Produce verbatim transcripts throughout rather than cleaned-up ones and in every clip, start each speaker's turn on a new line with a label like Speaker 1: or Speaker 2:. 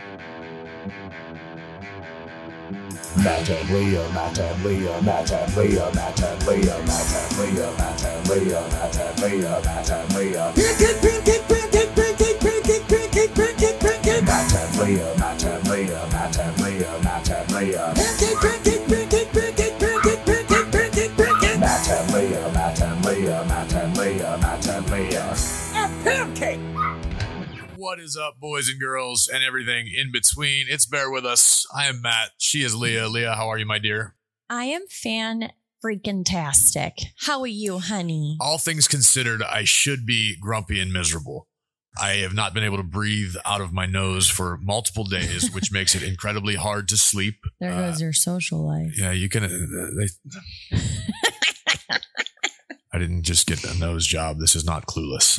Speaker 1: Matt and Leah, Matt and Leah, Matt and Leah, Matt and Leah, Matt and Leah, Matt and Leah, Matt and Leah, Matt and Leah. Pancake, pancake, pancake, pancake, pancake, pancake, pancake, pancake. Matt and Leah, Matt and Leah, Matt and Leah, Matt and Leah. Pancake, pancake, pancake, pancake, pancake, pancake, pancake, pancake. Matt and Leah, Matt and Leah, Matt and Leah, Matt and Leah. A pancake.
Speaker 2: What is up, boys and girls, and everything in between? It's Bear With Us. I am Matt. She is Leah. Leah, how are you, my dear?
Speaker 3: I am fan freaking tastic. How are you, honey?
Speaker 2: All things considered, I should be grumpy and miserable. I have not been able to breathe out of my nose for multiple days, which makes it incredibly hard to sleep.
Speaker 3: There goes uh, your social life.
Speaker 2: Yeah, you can. Uh, they, I didn't just get a nose job. This is not Clueless.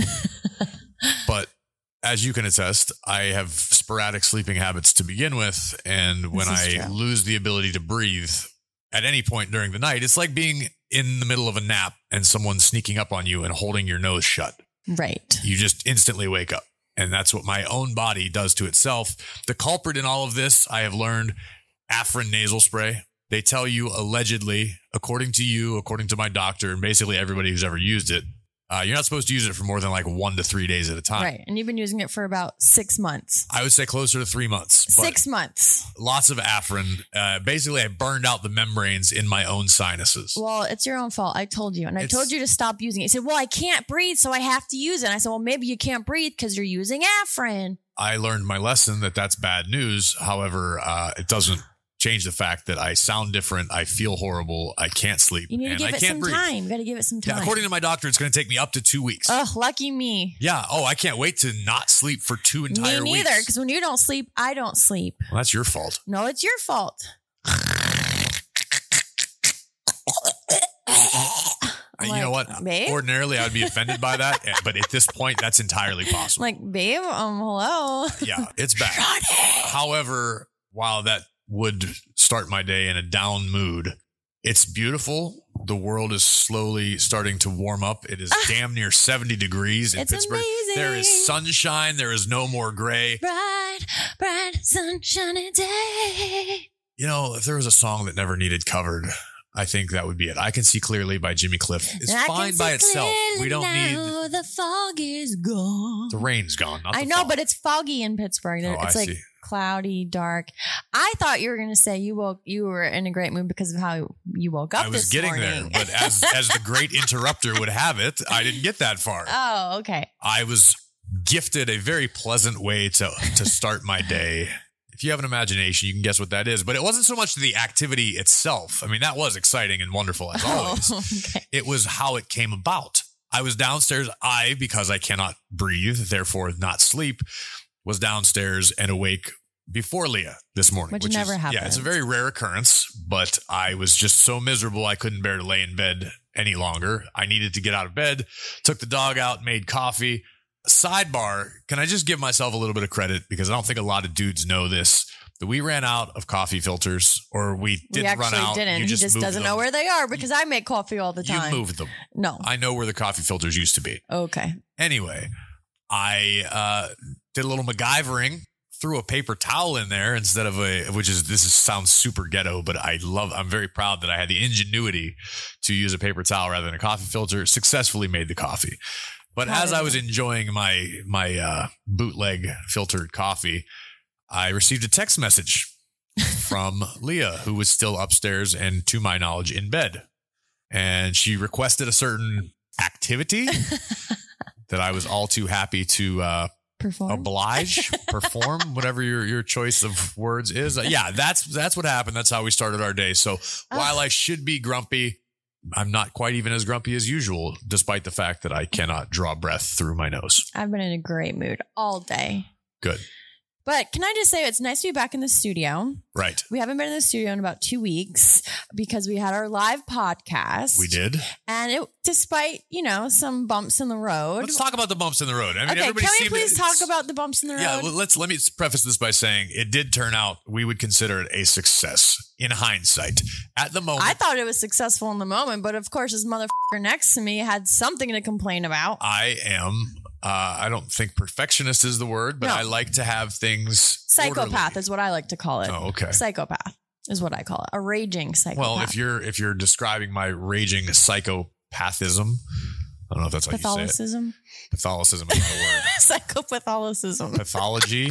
Speaker 2: But as you can attest, I have sporadic sleeping habits to begin with. And when I true. lose the ability to breathe at any point during the night, it's like being in the middle of a nap and someone sneaking up on you and holding your nose shut.
Speaker 3: Right.
Speaker 2: You just instantly wake up. And that's what my own body does to itself. The culprit in all of this, I have learned, Afrin nasal spray. They tell you allegedly, according to you, according to my doctor, and basically everybody who's ever used it, Uh, you're not supposed to use it for more than like one to three days at a time.
Speaker 3: Right. And you've been using it for about six months.
Speaker 2: I would say closer to three months.
Speaker 3: Six months.
Speaker 2: Lots of Afrin. Uh, basically, I burned out the membranes in my own sinuses.
Speaker 3: Well, it's your own fault. I told you. And I
Speaker 2: It's-
Speaker 3: told you to stop using it. You said, well, I can't breathe, so I have to use it. And I said, well, maybe you can't breathe because you're using Afrin.
Speaker 2: I learned my lesson that that's bad news. However, uh, it doesn't change the fact that I sound different. I feel horrible. I can't sleep.
Speaker 3: You need to
Speaker 2: and
Speaker 3: give
Speaker 2: I
Speaker 3: it
Speaker 2: can't
Speaker 3: some
Speaker 2: breathe.
Speaker 3: time. You got to give it some time.
Speaker 2: Yeah, according to my doctor, it's going to take me up to two weeks.
Speaker 3: Oh, lucky me.
Speaker 2: Yeah. Oh, I can't wait to not sleep for two entire
Speaker 3: Me
Speaker 2: weeks.
Speaker 3: neither, because when you don't sleep, I don't sleep.
Speaker 2: Well, that's your fault.
Speaker 3: No, it's your fault.
Speaker 2: you
Speaker 3: Like,
Speaker 2: know what?
Speaker 3: babe?
Speaker 2: Ordinarily, I would be offended by that. But at this point, that's entirely possible.
Speaker 3: Like, babe, um, hello.
Speaker 2: Yeah, it's bad. However, while that would start my day in a down mood, it's beautiful. The world is slowly starting to warm up. It is
Speaker 3: Ah,
Speaker 2: damn near seventy degrees in
Speaker 3: it's
Speaker 2: Pittsburgh.
Speaker 3: amazing.
Speaker 2: There is sunshine. There is no more gray.
Speaker 3: Bright, bright, sunshiny day.
Speaker 2: You know, if there was a song that never needed covered, I think that would be it. I Can See Clearly by Jimmy Cliff. It's
Speaker 3: I
Speaker 2: fine
Speaker 3: can
Speaker 2: by
Speaker 3: see
Speaker 2: itself. We don't
Speaker 3: now
Speaker 2: need...
Speaker 3: the fog is gone.
Speaker 2: The rain's gone. Not the
Speaker 3: I know,
Speaker 2: fog.
Speaker 3: but it's foggy in Pittsburgh. There-
Speaker 2: Oh,
Speaker 3: it's
Speaker 2: I
Speaker 3: like
Speaker 2: see.
Speaker 3: cloudy, dark. I thought you were going to say you woke, you were in a great mood because of how you woke up
Speaker 2: I was
Speaker 3: this
Speaker 2: getting
Speaker 3: morning.
Speaker 2: there, but as as the great interrupter would have it, I didn't get that far.
Speaker 3: Oh, okay.
Speaker 2: I was gifted a very pleasant way to to start my day. If you have an imagination, you can guess what that is. But it wasn't so much the activity itself. I mean, that was exciting and wonderful as always.
Speaker 3: Oh, okay.
Speaker 2: It was how it came about. I was downstairs. I, because I cannot breathe, therefore not sleep, was downstairs and awake before Leah this morning.
Speaker 3: Which never
Speaker 2: is,
Speaker 3: happens.
Speaker 2: Yeah, it's a very rare occurrence, but I was just so miserable I couldn't bear to lay in bed any longer. I needed to get out of bed, took the dog out, made coffee. Sidebar, can I just give myself a little bit of credit? Because I don't think a lot of dudes know this. That we ran out of coffee filters, or we didn't
Speaker 3: we actually
Speaker 2: run out.
Speaker 3: didn't.
Speaker 2: You
Speaker 3: He just
Speaker 2: moved
Speaker 3: doesn't
Speaker 2: them.
Speaker 3: know where they are because I make coffee all the time.
Speaker 2: You moved them.
Speaker 3: No.
Speaker 2: I know where the coffee filters used to be.
Speaker 3: Okay.
Speaker 2: Anyway, I uh, did a little MacGyvering, threw a paper towel in there instead of a, which is, this is, sounds super ghetto, but I love, I'm very proud that I had the ingenuity to use a paper towel rather than a coffee filter, successfully made the coffee. But
Speaker 3: Proud
Speaker 2: as
Speaker 3: of
Speaker 2: I was
Speaker 3: you.
Speaker 2: enjoying my, my uh, bootleg filtered coffee, I received a text message from Leah, who was still upstairs and, to my knowledge, in bed. And she requested a certain activity that I was all too happy to uh,
Speaker 3: Perform.
Speaker 2: oblige, perform, whatever your, your choice of words is. Uh, yeah, that's that's what happened. That's how we started our day. So while I should be grumpy, I'm not quite even as grumpy as usual, despite the fact that I cannot draw breath through my nose.
Speaker 3: I've been in a great mood all day.
Speaker 2: Good.
Speaker 3: But can I just say it's nice to be back in the studio.
Speaker 2: Right.
Speaker 3: We haven't been in the studio in about two weeks because we had our live podcast.
Speaker 2: We did.
Speaker 3: And it, despite, you know, some bumps in the road.
Speaker 2: Let's talk about the bumps in the road. I mean,
Speaker 3: okay,
Speaker 2: everybody
Speaker 3: can we
Speaker 2: seemed
Speaker 3: please
Speaker 2: to,
Speaker 3: talk about the bumps in the road?
Speaker 2: Yeah, well, let's let me preface this by saying it did turn out we would consider it a success in hindsight. At the moment,
Speaker 3: I thought it was successful in the moment, but of course, this motherfucker next to me had something to complain about.
Speaker 2: I am Uh, I don't think perfectionist is the word, but
Speaker 3: No.
Speaker 2: I like to have things
Speaker 3: Psychopath
Speaker 2: orderly.
Speaker 3: is what I like to call it.
Speaker 2: Oh, okay.
Speaker 3: Psychopath is what I call it. A raging psychopath.
Speaker 2: Well, if you're if you're describing my raging psychopathism, I don't know if that's how you say it.
Speaker 3: Catholicism.
Speaker 2: Catholicism is not a word.
Speaker 3: Psychopatholicism.
Speaker 2: Pathology.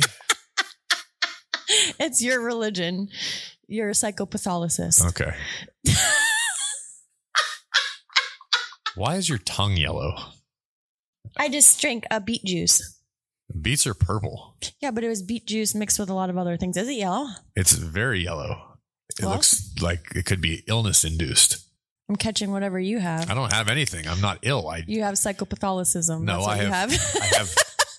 Speaker 3: It's your religion. You're a psychopathologist.
Speaker 2: Okay. Why is your tongue yellow?
Speaker 3: I just drank a beet juice.
Speaker 2: Beets are purple.
Speaker 3: Yeah, but it was beet juice mixed with a lot of other things. Is it yellow?
Speaker 2: It's very yellow. It
Speaker 3: Well-
Speaker 2: looks like it could be illness induced.
Speaker 3: I'm catching whatever you have.
Speaker 2: I don't have anything. I'm not ill. I
Speaker 3: You have psychopatholicism.
Speaker 2: no.
Speaker 3: That's what
Speaker 2: I
Speaker 3: you
Speaker 2: have,
Speaker 3: have.
Speaker 2: I have.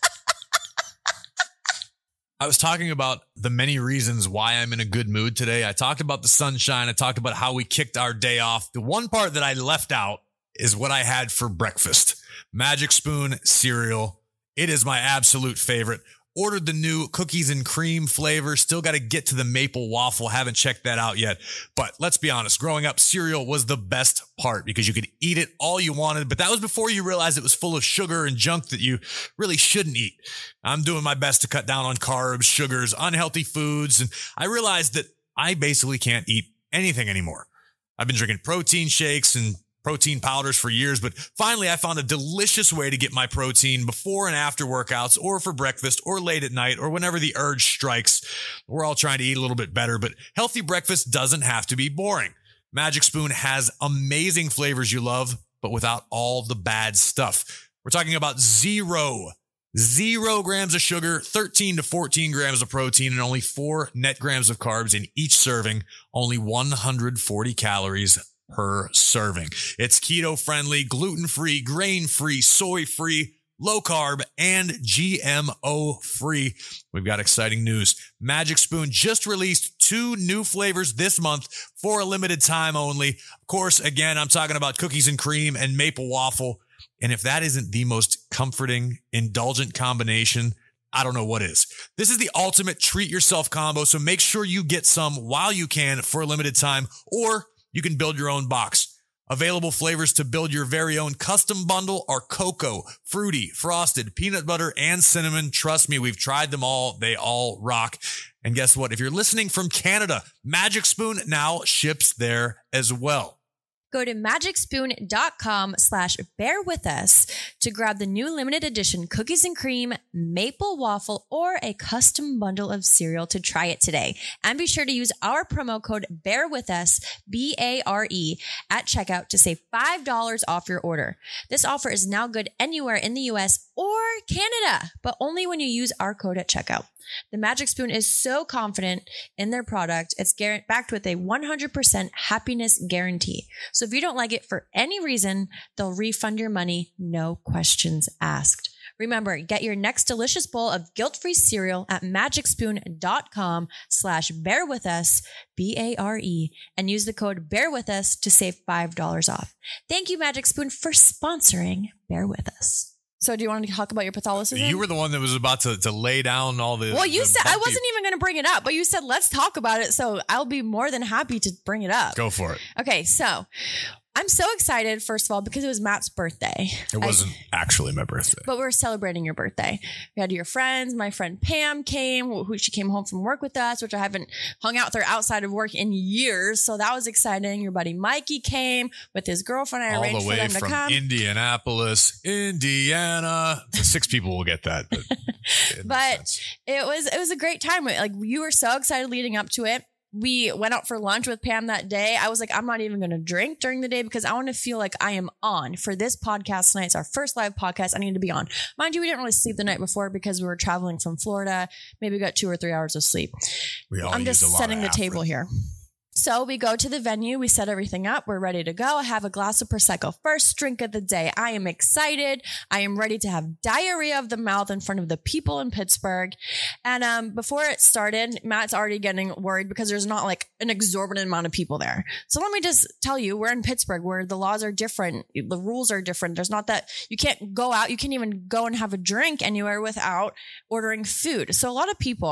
Speaker 2: I was talking about the many reasons why I'm in a good mood today. I talked about the sunshine. I talked about how we kicked our day off. The one part that I left out is what I had for breakfast. Magic Spoon cereal. It is my absolute favorite. Ordered the new cookies and cream flavor. Still got to get to the maple waffle. Haven't checked that out yet. But let's be honest, growing up, cereal was the best part because you could eat it all you wanted. But that was before you realized it was full of sugar and junk that you really shouldn't eat. I'm doing my best to cut down on carbs, sugars, unhealthy foods. And I realized that I basically can't eat anything anymore. I've been drinking protein shakes and protein powders for years, but finally I found a delicious way to get my protein before and after workouts or for breakfast or late at night or whenever the urge strikes. We're all trying to eat a little bit better, but healthy breakfast doesn't have to be boring. Magic Spoon has amazing flavors you love, but without all the bad stuff. We're talking about zero, zero grams of sugar, thirteen to fourteen grams of protein, and only four net grams of carbs in each serving, only one hundred forty calories per serving. It's keto friendly, gluten free, grain free, soy free, low carb, and G M O free. We've got exciting news. Magic Spoon just released two new flavors this month for a limited time only. Of course, again, I'm talking about cookies and cream and maple waffle. And if that isn't the most comforting, indulgent combination, I don't know what is. This is the ultimate treat yourself combo. So make sure you get some while you can for a limited time, or you can build your own box. Available flavors to build your very own custom bundle are cocoa, fruity, frosted, peanut butter, and cinnamon. Trust me, we've tried them all. They all rock. And guess what? If you're listening from Canada, Magic Spoon now ships there as well.
Speaker 3: Go to magicspoon.com slash bear with us to grab the new limited edition cookies and cream, maple waffle, or a custom bundle of cereal to try it today. And be sure to use our promo code bear with us, B A R E, at checkout to save five dollars off your order. This offer is now good anywhere in the U S or Canada, but only when you use our code at checkout. The Magic Spoon is so confident in their product, it's gar- backed with a one hundred percent happiness guarantee. So if you don't like it for any reason, they'll refund your money, no questions asked. Remember, get your next delicious bowl of guilt-free cereal at magicspoon.com slash bear with us, B A R E, and use the code bear with us to save five dollars off. Thank you, Magic Spoon, for sponsoring Bear With Us. So do you want to talk about your Catholicism?
Speaker 2: You were the one that was about to, to lay down all the.
Speaker 3: Well, you
Speaker 2: the
Speaker 3: said I
Speaker 2: bumpy-
Speaker 3: wasn't even going to bring it up, but you said let's talk about it. So I'll be more than happy to bring it up.
Speaker 2: Go for it.
Speaker 3: Okay, so I'm so excited, first of all, because it was Matt's birthday.
Speaker 2: It wasn't
Speaker 3: I,
Speaker 2: actually my birthday.
Speaker 3: but we were celebrating your birthday. We had your friends. My friend Pam came, who she came home from work with us, which I haven't hung out with her outside of work in years. So that was exciting. Your buddy Mikey came with his girlfriend. I
Speaker 2: all
Speaker 3: arranged
Speaker 2: the
Speaker 3: for
Speaker 2: way
Speaker 3: them to
Speaker 2: from
Speaker 3: come.
Speaker 2: Indianapolis, Indiana. Six people will get that. But, it makes
Speaker 3: But
Speaker 2: sense.
Speaker 3: it was it was a great time. Like you were so excited leading up to it. We went out for lunch with Pam that day. I was like, I'm not even going to drink during the day because I want to feel like I am on for this podcast tonight. It's our first live podcast. I need to be on. Mind you, we didn't really sleep the night before because we were traveling from Florida. Maybe we got two or three hours of sleep.
Speaker 2: we all
Speaker 3: I'm
Speaker 2: used
Speaker 3: just
Speaker 2: a lot
Speaker 3: setting
Speaker 2: of
Speaker 3: the table
Speaker 2: Afrin.
Speaker 3: here. So we go to the venue, we set everything up, we're ready to go. I have a glass of Prosecco, first drink of the day. I am excited. I am ready to have diarrhea of the mouth in front of the people in Pittsburgh. And um, before it started, Matt's already getting worried because there's not like an exorbitant amount of people there. So let me just tell you, we're in Pittsburgh where the laws are different. The rules are different. There's not that you can't go out. You can't even go and have a drink anywhere without ordering food. So a lot of people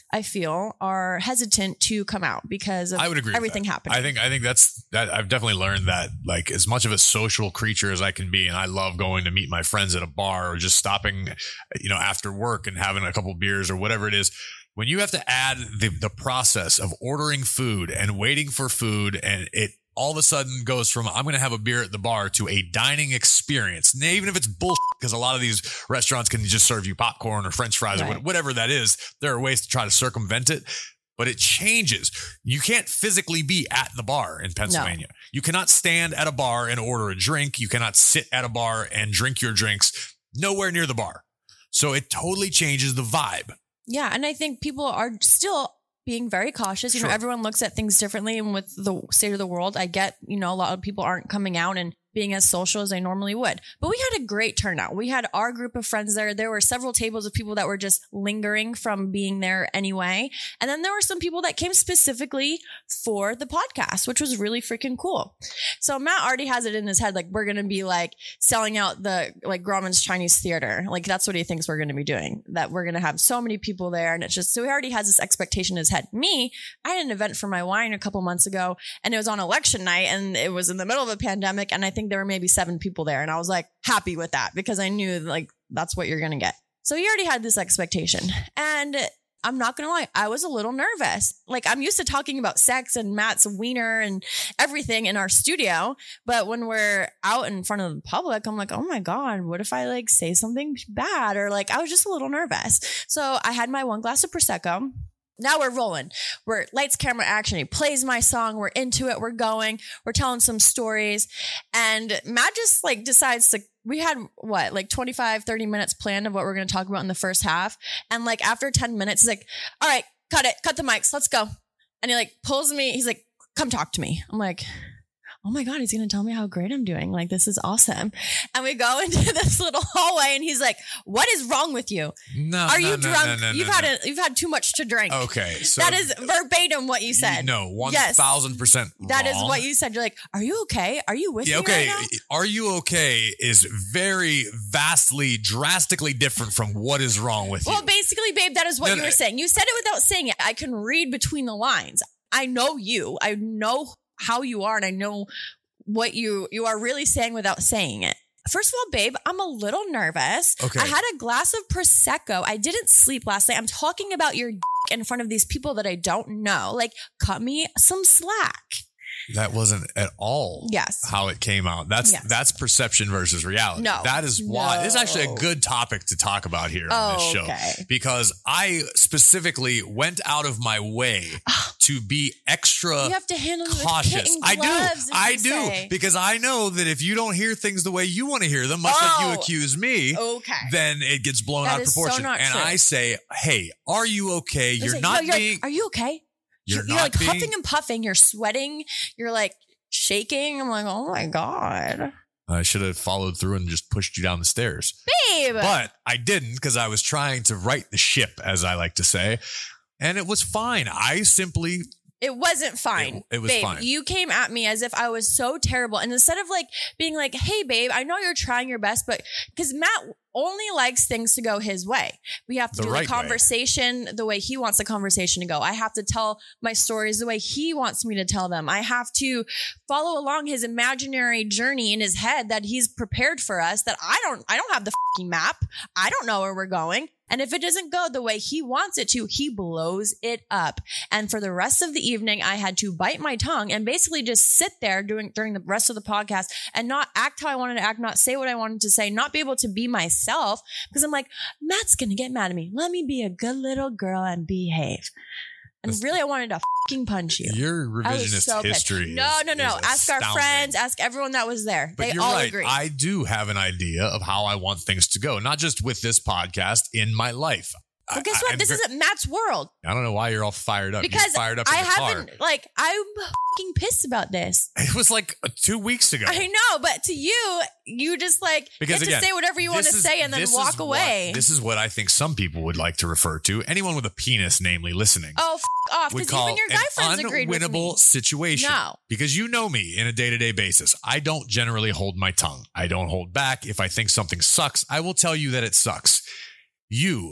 Speaker 3: I feel, are hesitant to come out because of
Speaker 2: I would agree with
Speaker 3: everything
Speaker 2: that.
Speaker 3: happening.
Speaker 2: I think I think that's that I've definitely learned that, like, as much of a social creature as I can be, and I love going to meet my friends at a bar or just stopping, you know, after work and having a couple beers or whatever it is. When you have to add the the process of ordering food and waiting for food, and it all of a sudden goes from I'm going to have a beer at the bar to a dining experience. And even if it's bullshit, because a lot of these restaurants can just serve you popcorn or French fries
Speaker 3: Right.
Speaker 2: or whatever that is, there are ways to try to circumvent it. But it changes. You can't physically be at the bar in Pennsylvania. No. You cannot stand at a bar and order a drink. You cannot sit at a bar and drink your drinks nowhere near the bar. So it totally changes the vibe.
Speaker 3: Yeah. And I think people are still being very cautious. You
Speaker 2: Sure.
Speaker 3: know, everyone looks at things differently. And with the state of the world, I get, you know, a lot of people aren't coming out and being as social as they normally would. But we had a great turnout. We had our group of friends there. There were several tables of people that were just lingering from being there anyway. And then there were some people that came specifically for the podcast, which was really freaking cool. So Matt already has it in his head, like, we're going to be like selling out the like Grauman's Chinese Theater. Like, that's what he thinks we're going to be doing, that we're going to have so many people there. And it's just, so he already has this expectation in his head. Me, I had an event for my wine a couple months ago, and it was on election night, and it was in the middle of a pandemic. And I think there were maybe seven people there. And I was like happy with that because I knew like that's what you're going to get. So he already had this expectation. And I'm not going to lie, I was a little nervous. Like, I'm used to talking about sex and Matt's wiener and everything in our studio. But when we're out in front of the public, I'm like, oh my God, what if I like say something bad? Or like, I was just a little nervous. So I had my one glass of Prosecco. Now we're rolling. We're lights, camera, action. He plays my song. We're into it. We're going. We're telling some stories. And Matt just like decides to, we had what, like twenty-five, thirty minutes planned of what we're going to talk about in the first half. And like after ten minutes, he's like, all right, cut it. Cut the mics. Let's go. And he like pulls me. He's like, come talk to me. I'm like, oh my God, he's going to tell me how great I'm doing. Like, this is awesome. And we go into this little hallway and he's like, what is wrong with you?
Speaker 2: No,
Speaker 3: Are
Speaker 2: no,
Speaker 3: you
Speaker 2: no,
Speaker 3: drunk?
Speaker 2: no, no,
Speaker 3: you've
Speaker 2: no,
Speaker 3: had
Speaker 2: no.
Speaker 3: a, you've had too much to drink.
Speaker 2: Okay. So
Speaker 3: that is verbatim what you said.
Speaker 2: No, one
Speaker 3: Yes.
Speaker 2: thousand percent wrong.
Speaker 3: That is what you said. You're like, are you okay? Are you with
Speaker 2: Yeah,
Speaker 3: me
Speaker 2: okay.
Speaker 3: right now?
Speaker 2: Are you okay is very vastly, drastically different from what is wrong with
Speaker 3: Well,
Speaker 2: you.
Speaker 3: basically, babe, that is what
Speaker 2: No,
Speaker 3: you
Speaker 2: no.
Speaker 3: were saying. You said it without saying it. I can read between the lines. I know you. I know how you are, and I know what you you are really saying without saying it. First of all, babe, I'm a little nervous.
Speaker 2: Okay.
Speaker 3: I had a glass of Prosecco. I didn't sleep last night. I'm talking about your d- in front of these people that I don't know. Like, cut me some slack.
Speaker 2: That wasn't at all
Speaker 3: Yes.
Speaker 2: how it came out. That's
Speaker 3: Yes.
Speaker 2: that's perception versus reality.
Speaker 3: No.
Speaker 2: That is why
Speaker 3: No.
Speaker 2: this is actually a good topic to talk about here on this
Speaker 3: Oh,
Speaker 2: show.
Speaker 3: okay.
Speaker 2: Because I specifically went out of my way to be extra
Speaker 3: You have to handle it with
Speaker 2: cautious.
Speaker 3: kitten
Speaker 2: I do.
Speaker 3: gloves, as
Speaker 2: I
Speaker 3: you
Speaker 2: do.
Speaker 3: say.
Speaker 2: Because I know that if you don't hear things the way you want to hear them, much
Speaker 3: Oh.
Speaker 2: like you accuse me,
Speaker 3: Okay.
Speaker 2: then it gets blown
Speaker 3: That
Speaker 2: out of
Speaker 3: is so
Speaker 2: proportion.
Speaker 3: not
Speaker 2: and
Speaker 3: true.
Speaker 2: I say, hey, are you okay?
Speaker 3: It's
Speaker 2: You're
Speaker 3: like,
Speaker 2: not
Speaker 3: no, you're
Speaker 2: being
Speaker 3: like, are you okay?
Speaker 2: you're
Speaker 3: You're,
Speaker 2: not
Speaker 3: like
Speaker 2: being
Speaker 3: huffing and puffing. You're sweating. You're like shaking. I'm like, oh my God.
Speaker 2: I should have followed through and just pushed you down the stairs.
Speaker 3: Babe.
Speaker 2: But I didn't because I was trying to right the ship, as I like to say. And it was fine. I simply,
Speaker 3: It wasn't fine.
Speaker 2: It- it was
Speaker 3: babe,
Speaker 2: fine.
Speaker 3: You came at me as if I was so terrible. And instead of like being like, hey, babe, I know you're trying your best, but because Matt only likes things to go his way. We have to
Speaker 2: The
Speaker 3: do
Speaker 2: right
Speaker 3: the
Speaker 2: way.
Speaker 3: conversation the way he wants the conversation to go. I have to tell my stories the way he wants me to tell them. I have to follow along his imaginary journey in his head that he's prepared for us, that I don't, I don't have the fucking map. I don't know where we're going. And if it doesn't go the way he wants it to, he blows it up. And for the rest of the evening, I had to bite my tongue and basically just sit there doing during the rest of the podcast and not act how I wanted to act, not say what I wanted to say, not be able to be myself because I'm like, Matt's going to get mad at me. Let me be a good little girl and behave. And
Speaker 2: That's-
Speaker 3: really, I wanted to fucking punch you.
Speaker 2: your
Speaker 3: I was
Speaker 2: revisionist
Speaker 3: so pissed.
Speaker 2: history.
Speaker 3: No,
Speaker 2: is-
Speaker 3: no, no.
Speaker 2: is
Speaker 3: Ask our
Speaker 2: astounding.
Speaker 3: friends. Ask everyone that was there.
Speaker 2: But
Speaker 3: they
Speaker 2: you're
Speaker 3: all
Speaker 2: right.
Speaker 3: agree.
Speaker 2: I do have an idea of how I want things to go, not just with this podcast, in my life.
Speaker 3: but guess
Speaker 2: I-
Speaker 3: what?
Speaker 2: I'm
Speaker 3: This
Speaker 2: ver-
Speaker 3: isn't Matt's world.
Speaker 2: I don't know why you're all fired up.
Speaker 3: Because
Speaker 2: you're fired up in
Speaker 3: I
Speaker 2: the car.
Speaker 3: haven't, like, I'm fucking pissed about this.
Speaker 2: It was like uh, two weeks ago.
Speaker 3: I know, but to you, you just like
Speaker 2: Because
Speaker 3: get
Speaker 2: again,
Speaker 3: to say whatever you want to
Speaker 2: this is-
Speaker 3: say and then
Speaker 2: this
Speaker 3: walk
Speaker 2: is
Speaker 3: away.
Speaker 2: What, this is what I think some people would like to refer to. Anyone with a penis, namely listening,
Speaker 3: oh, f- off.
Speaker 2: would
Speaker 3: Because
Speaker 2: call
Speaker 3: even your guy friends
Speaker 2: an
Speaker 3: agreed with me.
Speaker 2: unwinnable situation.
Speaker 3: No.
Speaker 2: Because you know me in a day-to-day basis. I don't generally hold my tongue. I don't hold back. If I think something sucks, I will tell you that it sucks. You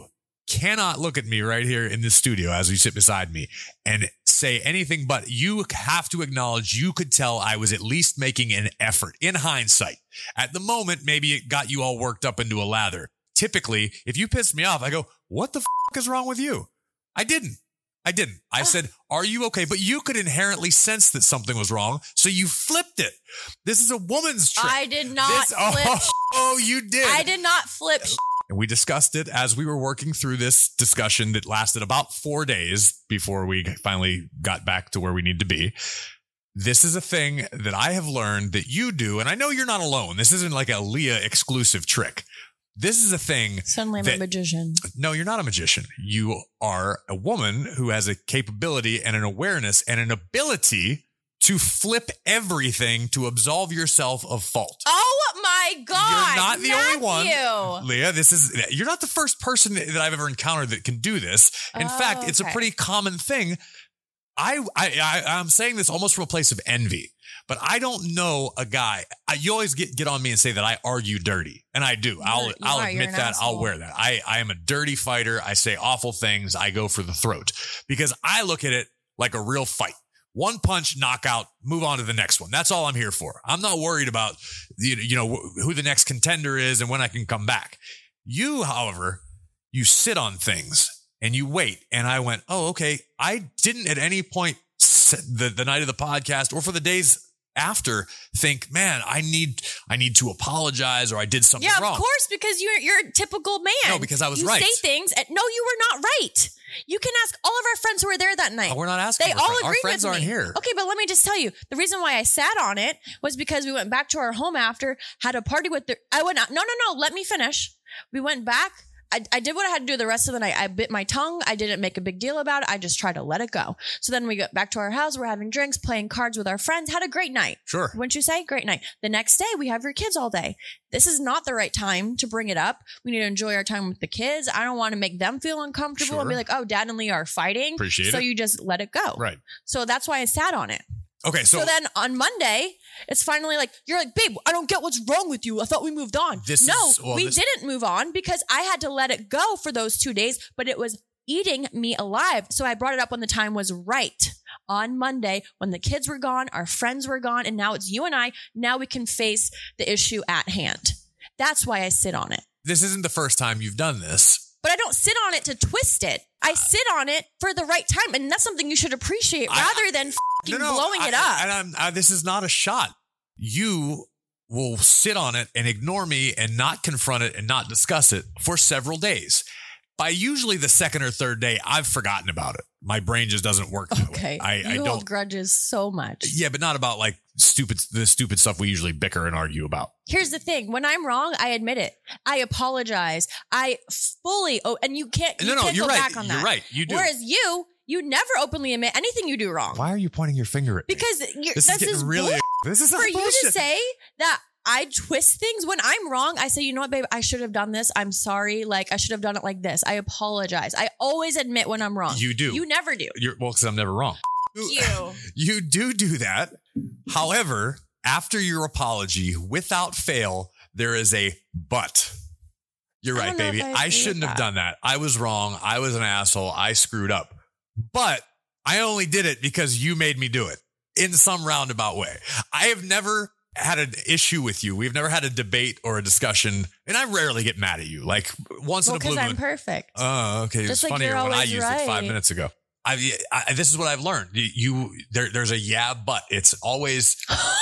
Speaker 2: cannot look at me right here in this studio as you sit beside me and say anything but you have to acknowledge you could tell I was at least making an effort in hindsight. At the moment, maybe it got you all worked up into a lather. Typically, if you pissed me off, I go, what the f- is wrong with you? I didn't. I didn't. I said, are you okay? But you could inherently sense that something was wrong, so you flipped it. This is a woman's trick.
Speaker 3: I did not
Speaker 2: This,
Speaker 3: flip.
Speaker 2: Oh, oh, you did.
Speaker 3: I did not flip.
Speaker 2: And we discussed it as we were working through this discussion that lasted about four days before we finally got back to where we need to be. This is a thing that I have learned that you do, and I know you're not alone. This isn't like a Leah exclusive trick. This is a thing.
Speaker 3: Suddenly I'm
Speaker 2: that,
Speaker 3: a magician.
Speaker 2: No, you're not a magician. You are a woman who has a capability and an awareness and an ability to flip everything to absolve yourself of fault.
Speaker 3: Oh my God.
Speaker 2: You're not the
Speaker 3: Matthew.
Speaker 2: only one. Leah, this is, you're not the first person that I've ever encountered that can do this. In
Speaker 3: Oh,
Speaker 2: fact, it's
Speaker 3: okay.
Speaker 2: a pretty common thing. I, I, I, I'm saying this almost from a place of envy, but I don't know a guy. I, you always get, get on me and say that I argue dirty, and I do. I'll,
Speaker 3: you
Speaker 2: I'll
Speaker 3: are. You're
Speaker 2: admit
Speaker 3: an
Speaker 2: that. I'll
Speaker 3: asshole.
Speaker 2: wear that. I, I am a dirty fighter. I say awful things. I go for the throat because I look at it like a real fight. One punch, knockout, move on to the next one. That's all I'm here for. I'm not worried about, you you know, who the next contender is and when I can come back. You, however, you sit on things and you wait. And I went, oh, okay. I didn't at any point the, the night of the podcast or for the days after think, man, I need I need to apologize or I did something
Speaker 3: Yeah,
Speaker 2: wrong.
Speaker 3: of course, because you're you're a typical man.
Speaker 2: No, because I was
Speaker 3: you
Speaker 2: right.
Speaker 3: You say things, and no, you were not right. You can ask all of our friends who were there that night.
Speaker 2: Oh, we're not asking.
Speaker 3: They
Speaker 2: for
Speaker 3: all
Speaker 2: friends.
Speaker 3: agreed
Speaker 2: Our friends
Speaker 3: with
Speaker 2: aren't
Speaker 3: me.
Speaker 2: here.
Speaker 3: Okay, but let me just tell you, the reason why I sat on it was because we went back to our home after, had a party with the. I went out. No, no, no. Let me finish. We went back. I, I did what I had to do the rest of the night. I bit my tongue. I didn't make a big deal about it. I just tried to let it go. So then we got back to our house. We're having drinks, playing cards with our friends. Had a great night.
Speaker 2: Sure.
Speaker 3: Wouldn't you say? Great night. The next day, we have your kids all day. This is not the right time to bring it up. We need to enjoy our time with the kids. I don't want to make them feel uncomfortable and be
Speaker 2: Sure.
Speaker 3: like, oh, dad and Leah are fighting.
Speaker 2: Appreciate
Speaker 3: so
Speaker 2: it.
Speaker 3: you just let it go.
Speaker 2: Right.
Speaker 3: So that's why I sat on it.
Speaker 2: Okay. So,
Speaker 3: So, then on Monday, it's finally like, you're like, babe, I don't get what's wrong with you. I thought we moved on.
Speaker 2: This
Speaker 3: no,
Speaker 2: is- well,
Speaker 3: we
Speaker 2: this-
Speaker 3: didn't move on because I had to let it go for those two days, but it was eating me alive. So I brought it up when the time was right. On Monday, when the kids were gone, our friends were gone, and now it's you and I. Now we can face the issue at hand. That's why I sit on it.
Speaker 2: this isn't the first time you've done this.
Speaker 3: But I don't sit on it to twist it. I sit on it for the right time, and that's something you should appreciate
Speaker 2: I-
Speaker 3: rather than f***ing blowing
Speaker 2: I-
Speaker 3: it up.
Speaker 2: And I'm, I, this is not a shot. You will sit on it and ignore me and not confront it and not discuss it for several days. By usually the second or third day, I've forgotten about it. My brain just doesn't work that
Speaker 3: Okay,
Speaker 2: way. I,
Speaker 3: you
Speaker 2: I
Speaker 3: hold
Speaker 2: don't.
Speaker 3: grudges so much.
Speaker 2: Yeah, but not about like stupid, the stupid stuff we usually bicker and argue about.
Speaker 3: Here's the thing: when I'm wrong, I admit it. I apologize. I fully. Oh, and you can't. You
Speaker 2: No, no,
Speaker 3: can't
Speaker 2: you're
Speaker 3: go
Speaker 2: right.
Speaker 3: back on that.
Speaker 2: You're right. You do.
Speaker 3: Whereas you, you never openly admit anything you do wrong.
Speaker 2: Why are you pointing your finger at me?
Speaker 3: Because you're,
Speaker 2: This is
Speaker 3: this
Speaker 2: getting
Speaker 3: is
Speaker 2: really.
Speaker 3: bull-
Speaker 2: This is
Speaker 3: for you
Speaker 2: bullshit.
Speaker 3: to say that I twist things when I'm wrong. I say, you know what, babe, I should have done this. I'm sorry. Like I should have done it like this. I apologize. I always admit when I'm wrong.
Speaker 2: You do.
Speaker 3: You never do.
Speaker 2: You're well, because I'm never wrong.
Speaker 3: You.
Speaker 2: You do do that. However, after your apology, without fail, there is a but. You're
Speaker 3: I
Speaker 2: right,
Speaker 3: don't know
Speaker 2: baby.
Speaker 3: if I
Speaker 2: I,
Speaker 3: agree with
Speaker 2: shouldn't have
Speaker 3: that.
Speaker 2: done that. I was wrong. I was an asshole. I screwed up. But I only did it because you made me do it in some roundabout way. I have never had an issue with you. We've never had a debate or a discussion, and I rarely get mad at you. Like once
Speaker 3: Well,
Speaker 2: in a blue
Speaker 3: because I'm
Speaker 2: moon.
Speaker 3: perfect.
Speaker 2: Oh, okay. It's
Speaker 3: Just like
Speaker 2: funnier
Speaker 3: you're
Speaker 2: when I
Speaker 3: always
Speaker 2: used it five
Speaker 3: right.
Speaker 2: minutes ago. I, I this is what I've learned. You, you there, there's a yeah, but it's always.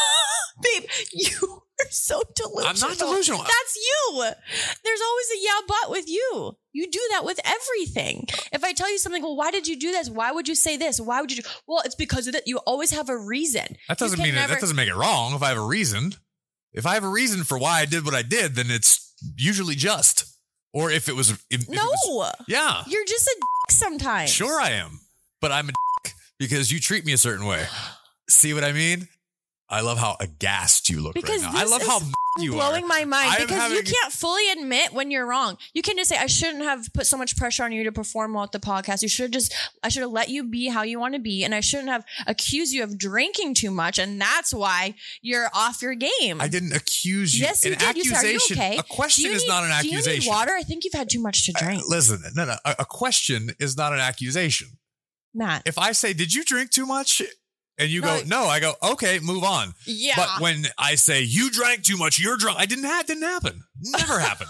Speaker 3: Babe, you are so delusional.
Speaker 2: I'm not delusional.
Speaker 3: That's you. There's always a yeah, but with you. You do that with everything. If I tell you something, well, why did you do this? Why would you say this? Why would you do? Well, it's because of that. You always have a reason.
Speaker 2: That doesn't
Speaker 3: You
Speaker 2: mean
Speaker 3: can
Speaker 2: it,
Speaker 3: never-
Speaker 2: that doesn't make it wrong. If I have a reason, if I have a reason for why I did what I did, then it's usually just. Or if it was, if, if it
Speaker 3: No,
Speaker 2: was- yeah,
Speaker 3: you're just a dick sometimes.
Speaker 2: sure I am, but I'm a dick because you treat me a certain way. See what I mean? I love how aghast you look
Speaker 3: Because
Speaker 2: right now. I
Speaker 3: this
Speaker 2: love
Speaker 3: is
Speaker 2: how you
Speaker 3: blowing
Speaker 2: are.
Speaker 3: my mind
Speaker 2: I am
Speaker 3: because
Speaker 2: having-
Speaker 3: you can't fully admit when you're wrong. You can just say, I shouldn't have put so much pressure on you to perform well at the podcast. You should just, I should have let you be how you want to be. And I shouldn't have accused you of drinking too much. And that's why you're off your game.
Speaker 2: I didn't accuse you.
Speaker 3: Yes, you
Speaker 2: an
Speaker 3: did. You said, "Are you
Speaker 2: accusation,
Speaker 3: okay?
Speaker 2: a question
Speaker 3: Do you
Speaker 2: is
Speaker 3: need-
Speaker 2: not an
Speaker 3: Do you need
Speaker 2: accusation.
Speaker 3: water? I think you've had too much to drink.
Speaker 2: Uh, listen, no, no. A, a question is not an accusation.
Speaker 3: Matt.
Speaker 2: If I say, did you drink too much? And you
Speaker 3: No.
Speaker 2: go, no, I go, okay, move on.
Speaker 3: Yeah.
Speaker 2: But when I say you drank too much, you're drunk, I didn't have, didn't happen. Never happened.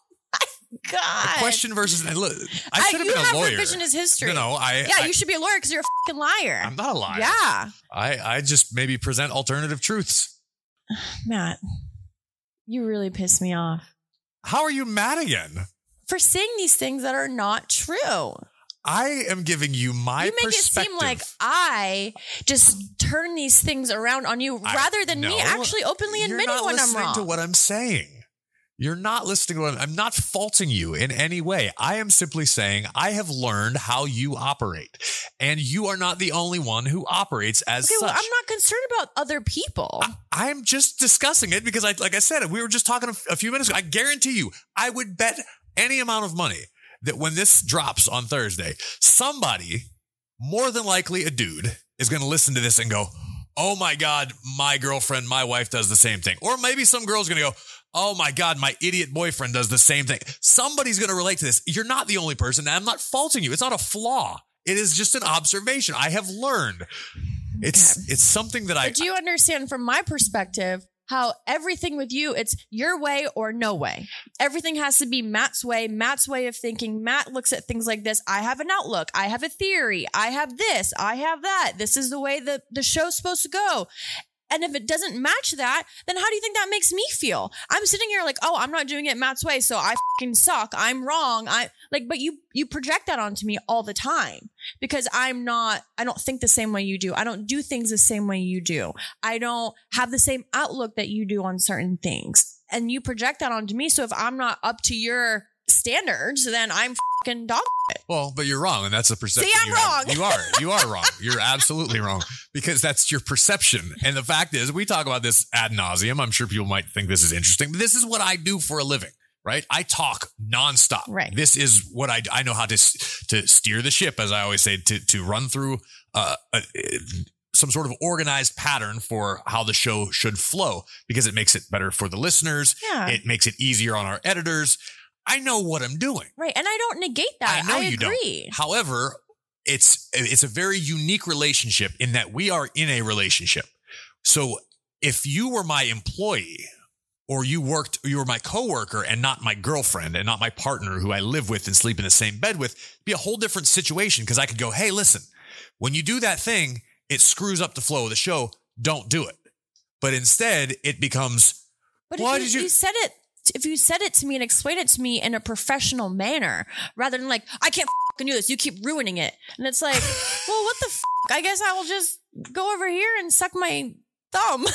Speaker 3: God.
Speaker 2: A question versus, and look, I
Speaker 3: I-
Speaker 2: should have
Speaker 3: you
Speaker 2: been
Speaker 3: have
Speaker 2: a lawyer.
Speaker 3: revisionist history.
Speaker 2: No, no, I,
Speaker 3: Yeah,
Speaker 2: I,
Speaker 3: you should be a lawyer because you're a fucking liar.
Speaker 2: I'm not a liar.
Speaker 3: Yeah.
Speaker 2: I, I just maybe present alternative truths.
Speaker 3: Matt, you really piss me off
Speaker 2: How are you mad again?
Speaker 3: for saying these things that are not true.
Speaker 2: I am giving you my
Speaker 3: You make
Speaker 2: perspective.
Speaker 3: it seem like I just turn these things around on you
Speaker 2: I-
Speaker 3: rather than me
Speaker 2: no,
Speaker 3: actually openly
Speaker 2: You're
Speaker 3: admitting
Speaker 2: not
Speaker 3: when I'm
Speaker 2: listening
Speaker 3: wrong.
Speaker 2: to what I'm saying. You're not listening to what I'm, I'm not faulting you in any way. I am simply saying I have learned how you operate, and you are not the only one who operates as
Speaker 3: okay,
Speaker 2: such.
Speaker 3: well, I'm not concerned about other people.
Speaker 2: I, I'm just discussing it because, I, like I said, we were just talking a, a few minutes ago. I guarantee you, I would bet any amount of money that when this drops on Thursday, somebody, more than likely a dude, is going to listen to this and go, oh my God, my girlfriend, my wife does the same thing. Or maybe some girl's going to go, oh my God, my idiot boyfriend does the same thing. Somebody's going to relate to this. You're not the only person. And I'm not faulting you. It's not a flaw. It is just an observation. I have learned. It's
Speaker 3: Okay.
Speaker 2: it's something that I
Speaker 3: But do you understand from my perspective how everything with you, it's your way or no way. Everything has to be Matt's way, Matt's way of thinking. Matt looks at things like this. I have an outlook. I have a theory. I have this. I have that. This is the way that the show's supposed to go. And if it doesn't match that, then how do you think that makes me feel? I'm sitting here like, oh, I'm not doing it Matt's way, so I fucking suck. I'm wrong. I like, but you you project that onto me all the time because I'm not. I don't think the same way you do. I don't do things the same way you do. I don't have the same outlook that you do on certain things, and you project that onto me. So if I'm not up to your standards, then I'm fucking dog shit.
Speaker 2: Well, but you're wrong, and that's a perception.
Speaker 3: See, I'm
Speaker 2: you have.
Speaker 3: wrong.
Speaker 2: You are. You are wrong. You're absolutely wrong because that's your perception. And the fact is, we talk about this ad nauseum. I'm sure people might think this is interesting, but this is what I do for a living, right? I talk nonstop.
Speaker 3: Right.
Speaker 2: This is what I I know how to to steer the ship, as I always say, to to run through uh, a, some sort of organized pattern for how the show should flow because it makes it better for the listeners.
Speaker 3: Yeah.
Speaker 2: It makes it easier on our editors. I know what I'm doing.
Speaker 3: Right, and I don't negate that.
Speaker 2: I know
Speaker 3: I
Speaker 2: you
Speaker 3: agree.
Speaker 2: don't. However, it's it's a very unique relationship in that we are in a relationship. So if you were my employee or you worked, you were my coworker and not my girlfriend and not my partner who I live with and sleep in the same bed with, it'd be a whole different situation because I could go, hey, listen, when you do that thing, it screws up the flow of the show. Don't do it. But instead, it becomes,
Speaker 3: But
Speaker 2: why
Speaker 3: if you,
Speaker 2: did you-
Speaker 3: you said it, if you said it to me and explained it to me in a professional manner, rather than like, I can't fucking do this, you keep ruining it, and it's like, well, what the f- I guess I will just go over here and suck my thumb.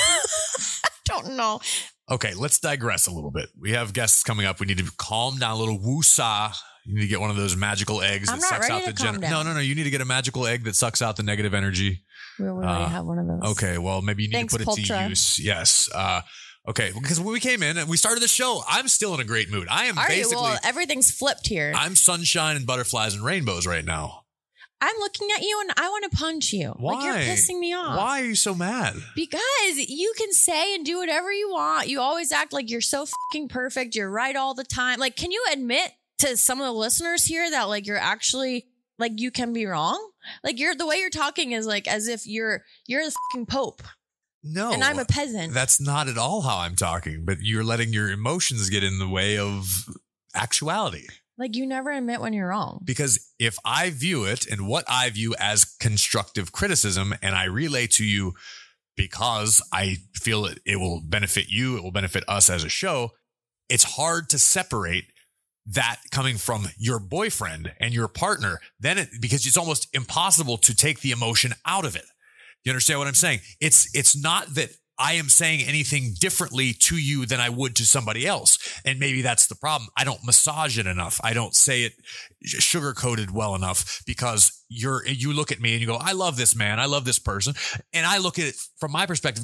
Speaker 3: I don't know.
Speaker 2: okay, let's digress a little bit. We have guests coming up. We need to calm down a little woosah. You need to get one of those magical eggs
Speaker 3: I'm
Speaker 2: that
Speaker 3: not
Speaker 2: sucks
Speaker 3: ready
Speaker 2: out the
Speaker 3: to calm
Speaker 2: gen-
Speaker 3: down.
Speaker 2: No, no, no. You need to get a magical egg that sucks out the negative energy.
Speaker 3: We already
Speaker 2: Uh,
Speaker 3: have one of those.
Speaker 2: Okay, well, maybe you need
Speaker 3: Thanks,
Speaker 2: to put it
Speaker 3: Pultra.
Speaker 2: to use. Yes. Uh, okay, because when we came in and we started the show, I'm still in a great mood. I am
Speaker 3: Are you?
Speaker 2: basically,
Speaker 3: Well, everything's flipped here.
Speaker 2: I'm sunshine and butterflies and rainbows right now.
Speaker 3: I'm looking at you and I want to punch you.
Speaker 2: Why?
Speaker 3: Like you're pissing me off.
Speaker 2: Why are you so mad?
Speaker 3: Because you can say and do whatever you want. You always act like you're so fucking perfect. You're right all the time. Like, can you admit to some of the listeners here that like you're actually like you can be wrong? Like you're the way you're talking is like as if you're you're the fucking Pope
Speaker 2: No.
Speaker 3: and I'm a peasant.
Speaker 2: That's not at all how I'm talking, but you're letting your emotions get in the way of actuality.
Speaker 3: Like you never admit when you're wrong.
Speaker 2: Because if I view it and what I view as constructive criticism and I relay to you because I feel it, it will benefit you, it will benefit us as a show, it's hard to separate that coming from your boyfriend and your partner. Then it, because it's almost impossible to take the emotion out of it. You understand what I'm saying? It's, it's not that I am saying anything differently to you than I would to somebody else. And maybe that's the problem. I don't massage it enough. I don't say it sugar coated well enough because you're, you look at me and you go, I love this man. I love this person. And I look at it from my perspective going,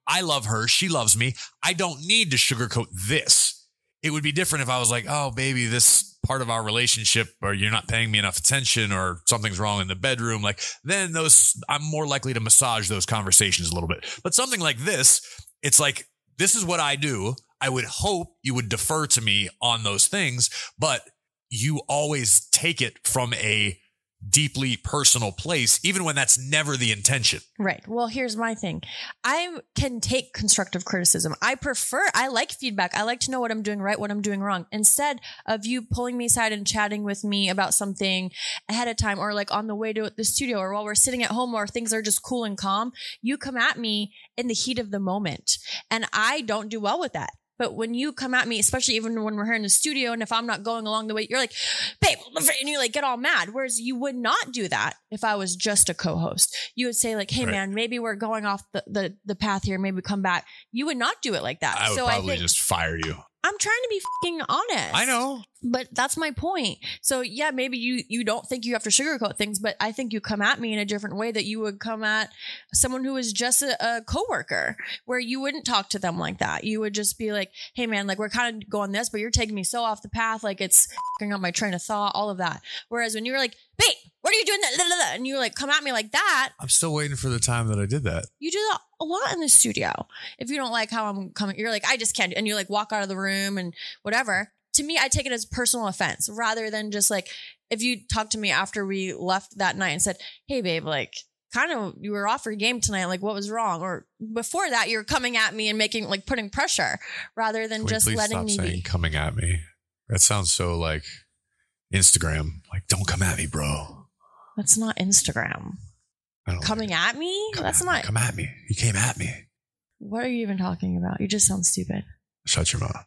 Speaker 2: I love her. She loves me. I don't need to sugarcoat this. It would be different if I was like, oh, baby, this part of our relationship, or you're not paying me enough attention, or something's wrong in the bedroom. Like, then those, I'm more likely to massage those conversations a little bit. But something like this, it's like, this is what I do. I would hope you would defer to me on those things, but you always take it from a deeply personal place, even when that's never the intention.
Speaker 3: Right. Well, here's my thing. I can take constructive criticism. I prefer, I like feedback. I like to know what I'm doing right, what I'm doing wrong. Instead of you pulling me aside and chatting with me about something ahead of time, or like on the way to the studio, or while we're sitting at home, or things are just cool and calm, you come at me in the heat of the moment. And I don't do well with that. But when you come at me, especially even when we're here in the studio, and if I'm not going along the way, you're like, babe, and you like get all mad. Whereas you would not do that if I was just a co-host. You would say like, hey, right. man, maybe we're going off the, the, the path here. Maybe come back. You would not do it like that.
Speaker 2: I would
Speaker 3: so
Speaker 2: probably
Speaker 3: I think,
Speaker 2: just fire you.
Speaker 3: I'm trying to be fucking honest.
Speaker 2: I know.
Speaker 3: But that's my point. So yeah, maybe you, you don't think you have to sugarcoat things, but I think you come at me in a different way that you would come at someone who is just a, a coworker, where you wouldn't talk to them like that. You would just be like, hey man, like we're kind of going this, but you're taking me so off the path. Like it's fucking up my train of thought, all of that. Whereas when you were like, babe, what are you doing? That? And you like come at me like that.
Speaker 2: I'm still waiting for the time that I did that.
Speaker 3: You do that a lot in the studio. If you don't like how I'm coming, you're like, I just can't. And you like walk out of the room and whatever. To me, I take it as personal offense rather than just like, if you talk to me after we left that night and said, hey babe, like kind of, you were off your game tonight. Like what was wrong? Or before that, you're coming at me and making like putting pressure rather than
Speaker 2: Can
Speaker 3: just
Speaker 2: we please
Speaker 3: letting
Speaker 2: stop
Speaker 3: me
Speaker 2: saying
Speaker 3: be.
Speaker 2: Coming at me. That sounds so like Instagram. Like, don't come at me, bro.
Speaker 3: That's not Instagram.
Speaker 2: I don't
Speaker 3: Coming
Speaker 2: like
Speaker 3: at me?
Speaker 2: Come
Speaker 3: That's
Speaker 2: at
Speaker 3: not.
Speaker 2: Me. Come at me. You came at me.
Speaker 3: What are you even talking about? You just sound stupid.
Speaker 2: Shut your mouth.